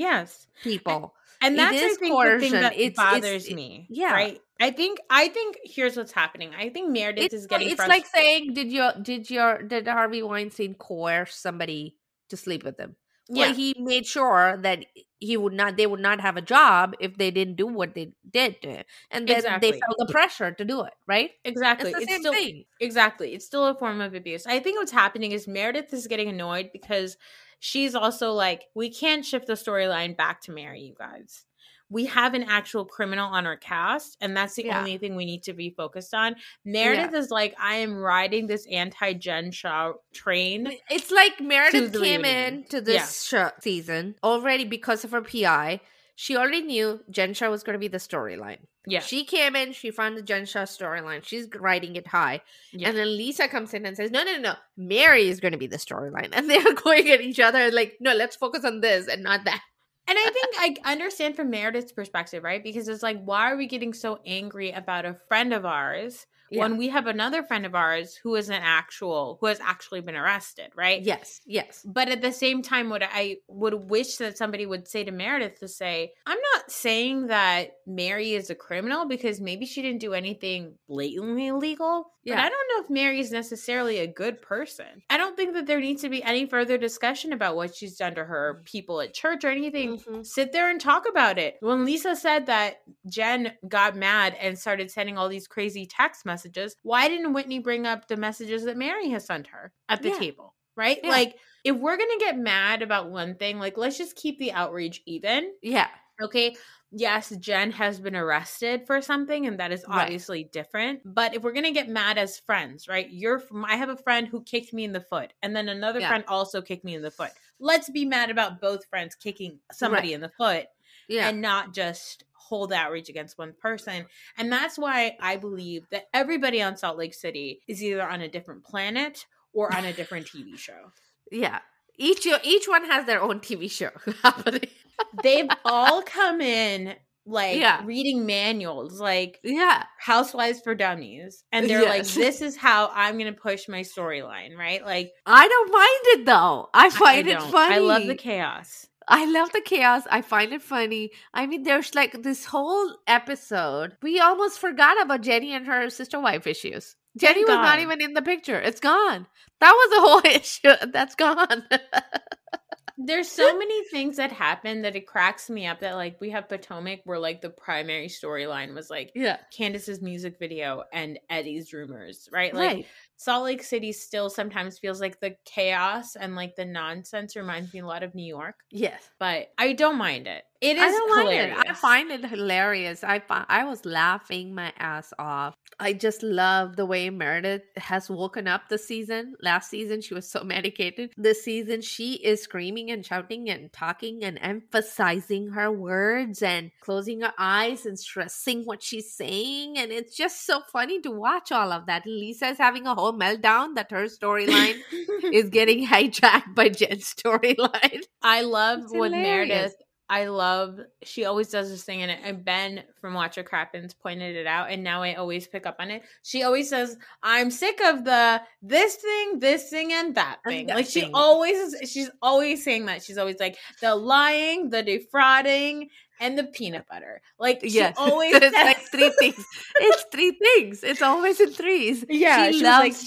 people. And that's, I think, the thing that bothers me. Right? I think here's what's happening. I think Meredith is getting frustrated. It's like saying, did Harvey Weinstein coerce somebody to sleep with him? Yeah. Well, he made sure that they would not have a job if they didn't do what they did to him. And then they felt the pressure to do it, right? Exactly. It's the same thing. Exactly. It's still a form of abuse. I think what's happening is Meredith is getting annoyed because she's also like, we can't shift the storyline back to Mary, you guys. We have an actual criminal on our cast, and that's the only thing we need to be focused on. Meredith is like, I am riding this anti-Jen Shah train. It's like Meredith came in to this season already because of her PI. she already knew Jen Shah was going to be the storyline. Yeah. She came in, she found the Jen Shah storyline. She's riding it high. Yeah. And then Lisa comes in and says, no, Mary is going to be the storyline. And they're going at each other like, no, let's focus on this and not that. And I think I understand from Meredith's perspective, right? Because it's like, why are we getting so angry about a friend of ours when we have another friend of ours who has actually been arrested, right? Yes. But at the same time, what I would wish that somebody would say to Meredith to say, I'm not saying that Mary is a criminal because maybe she didn't do anything blatantly illegal. Yeah. But I don't know if Mary is necessarily a good person. I don't think that there needs to be any further discussion about what she's done to her people at church or anything. Sit there and talk about it. When Lisa said that Jen got mad and started sending all these crazy text messages, why didn't Whitney bring up the messages that Mary has sent her at the table? Right? Yeah. Like, if we're going to get mad about one thing, like, let's just keep the outrage even. Yeah. Okay. Yes, Jen has been arrested for something, and that is obviously different. But if we're going to get mad as friends, right? I have a friend who kicked me in the foot, and then another friend also kicked me in the foot. Let's be mad about both friends kicking somebody in the foot and not just hold outrage against one person. And that's why I believe that everybody on Salt Lake City is either on a different planet or on a different TV show. Yeah. Each one has their own TV show happening. They've all come in reading manuals, Housewives for Dummies. And they're like, this is how I'm going to push my storyline, right? Like, I don't mind it though. I find it funny. I love the chaos. I find it funny. I mean, there's like this whole episode. We almost forgot about Jenny and her sister wife issues. Jenny was not even in the picture. It's gone. That was the whole issue. That's gone. There's so many things that happen that it cracks me up that, like, we have Potomac where, like, the primary storyline was, like, Candace's music video and Eddie's rumors, right? Like, Salt Lake City still sometimes feels like the chaos and, like, the nonsense reminds me a lot of New York. Yes. But I don't mind it. It is hilarious. I find it hilarious. I was laughing my ass off. I just love the way Meredith has woken up this season. Last season, she was so medicated. This season, she is screaming and shouting and talking and emphasizing her words and closing her eyes and stressing what she's saying. And it's just so funny to watch all of that. Lisa's having a whole meltdown that her storyline is getting hijacked by Jen's storyline. I love when Meredith... she always does this thing, and Ben from Watcher Crappens pointed it out, and now I always pick up on it. She always says, I'm sick of the this thing, and that thing. Like, she's always saying that. She's always like, the lying, the defrauding, and the peanut butter. Like, she always it's like three things. It's three things. It's always in threes. Yeah. She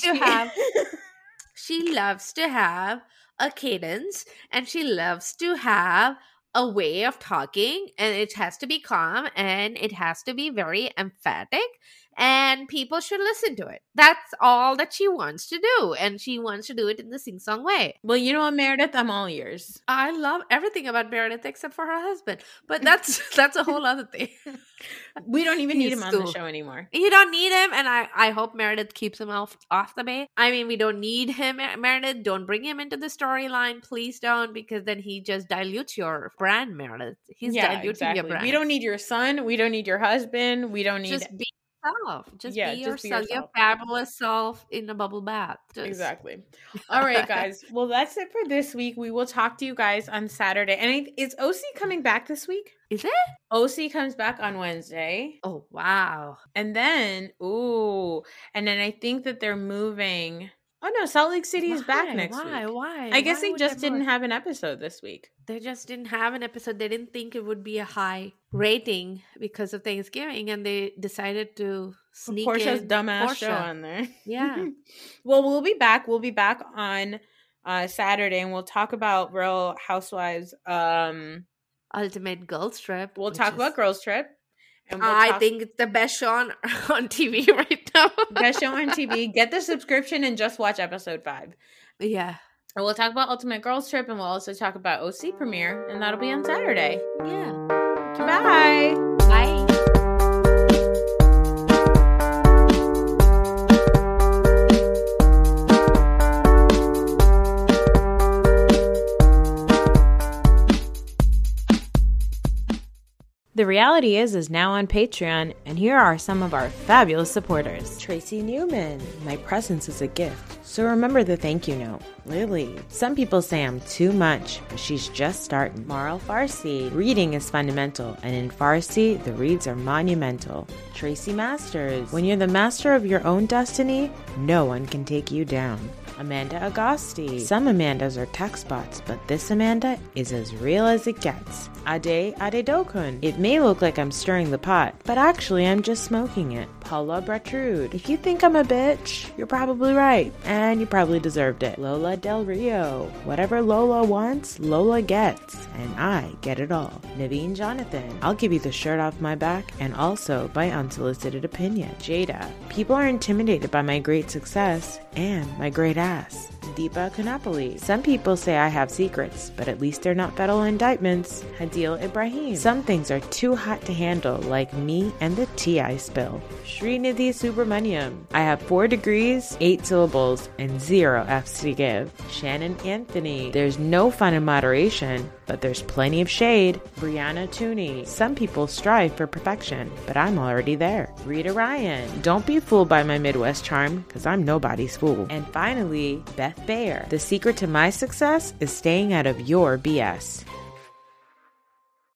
loves to have a cadence, and she loves to have a way of talking, and it has to be calm, and it has to be very emphatic, and people should listen to it. That's all that she wants to do, and she wants to do it in the sing-song way. Well, you know what, Meredith? I'm all ears. I love everything about Meredith except for her husband, but that's a whole other thing. We don't even need him on the show anymore. You don't need him, and I hope Meredith keeps him off the bay. I mean, we don't need him, Meredith. Don't bring him into the storyline. Please don't, because then he just dilutes your brand, Meredith. He's diluting your brand. We don't need your son. We don't need your husband. We don't need... Just be yourself. Just be yourself. Your fabulous self in a bubble bath. Exactly. All right, guys. Well, that's it for this week. We will talk to you guys on Saturday. And is OC coming back this week? Is it? OC comes back on Wednesday. Oh, wow. And then I think that they're moving... Oh, no, Salt Lake City is back next week. Why? I guess they just didn't have an episode this week. They just didn't have an episode. They didn't think it would be a high rating because of Thanksgiving, and they decided to sneak Portia's in dumbass Portia. show on there. Yeah. Well, we'll be back. We'll be back on Saturday, and we'll talk about Real Housewives. Ultimate Girls Trip. We'll talk about Girls Trip. And I think it's the best show on TV right now. Best show on TV. Get the subscription and just watch episode 5. Yeah. And we'll talk about Ultimate Girls Trip, and we'll also talk about OC premiere, and that'll be on Saturday. Yeah. Bye. Bye. The Reality is now on Patreon, and here are some of our fabulous supporters. Tracy Newman, my presence is a gift, so remember the thank you note. Lily, some people say I'm too much, but she's just starting. Marl Farsi, reading is fundamental, and in Farsi, the reads are monumental. Tracy Masters, when you're the master of your own destiny, no one can take you down. Amanda Agosti. Some Amandas are text bots, but this Amanda is as real as it gets. Ade Adedokun. It may look like I'm stirring the pot, but actually I'm just smoking it. Paula Bertrude. If you think I'm a bitch, you're probably right, and you probably deserved it. Lola Del Rio. Whatever Lola wants, Lola gets, and I get it all. Naveen Jonathan. I'll give you the shirt off my back, and also by unsolicited opinion. Jada. People are intimidated by my great success and my great ass. Deepa Kanapoli. Some people say I have secrets, but at least they're not federal indictments. Hadil Ibrahim. Some things are too hot to handle, like me and the tea I spill. Srinidhi Subramaniam. I have 4 degrees, 8 syllables, and 0 F's to give. Shannon Anthony. There's no fun in moderation, but there's plenty of shade. Brianna Tooney. Some people strive for perfection, but I'm already there. Rita Ryan. Don't be fooled by my Midwest charm, because I'm nobody's fool. And finally, Beth Bayer. The secret to my success is staying out of your BS.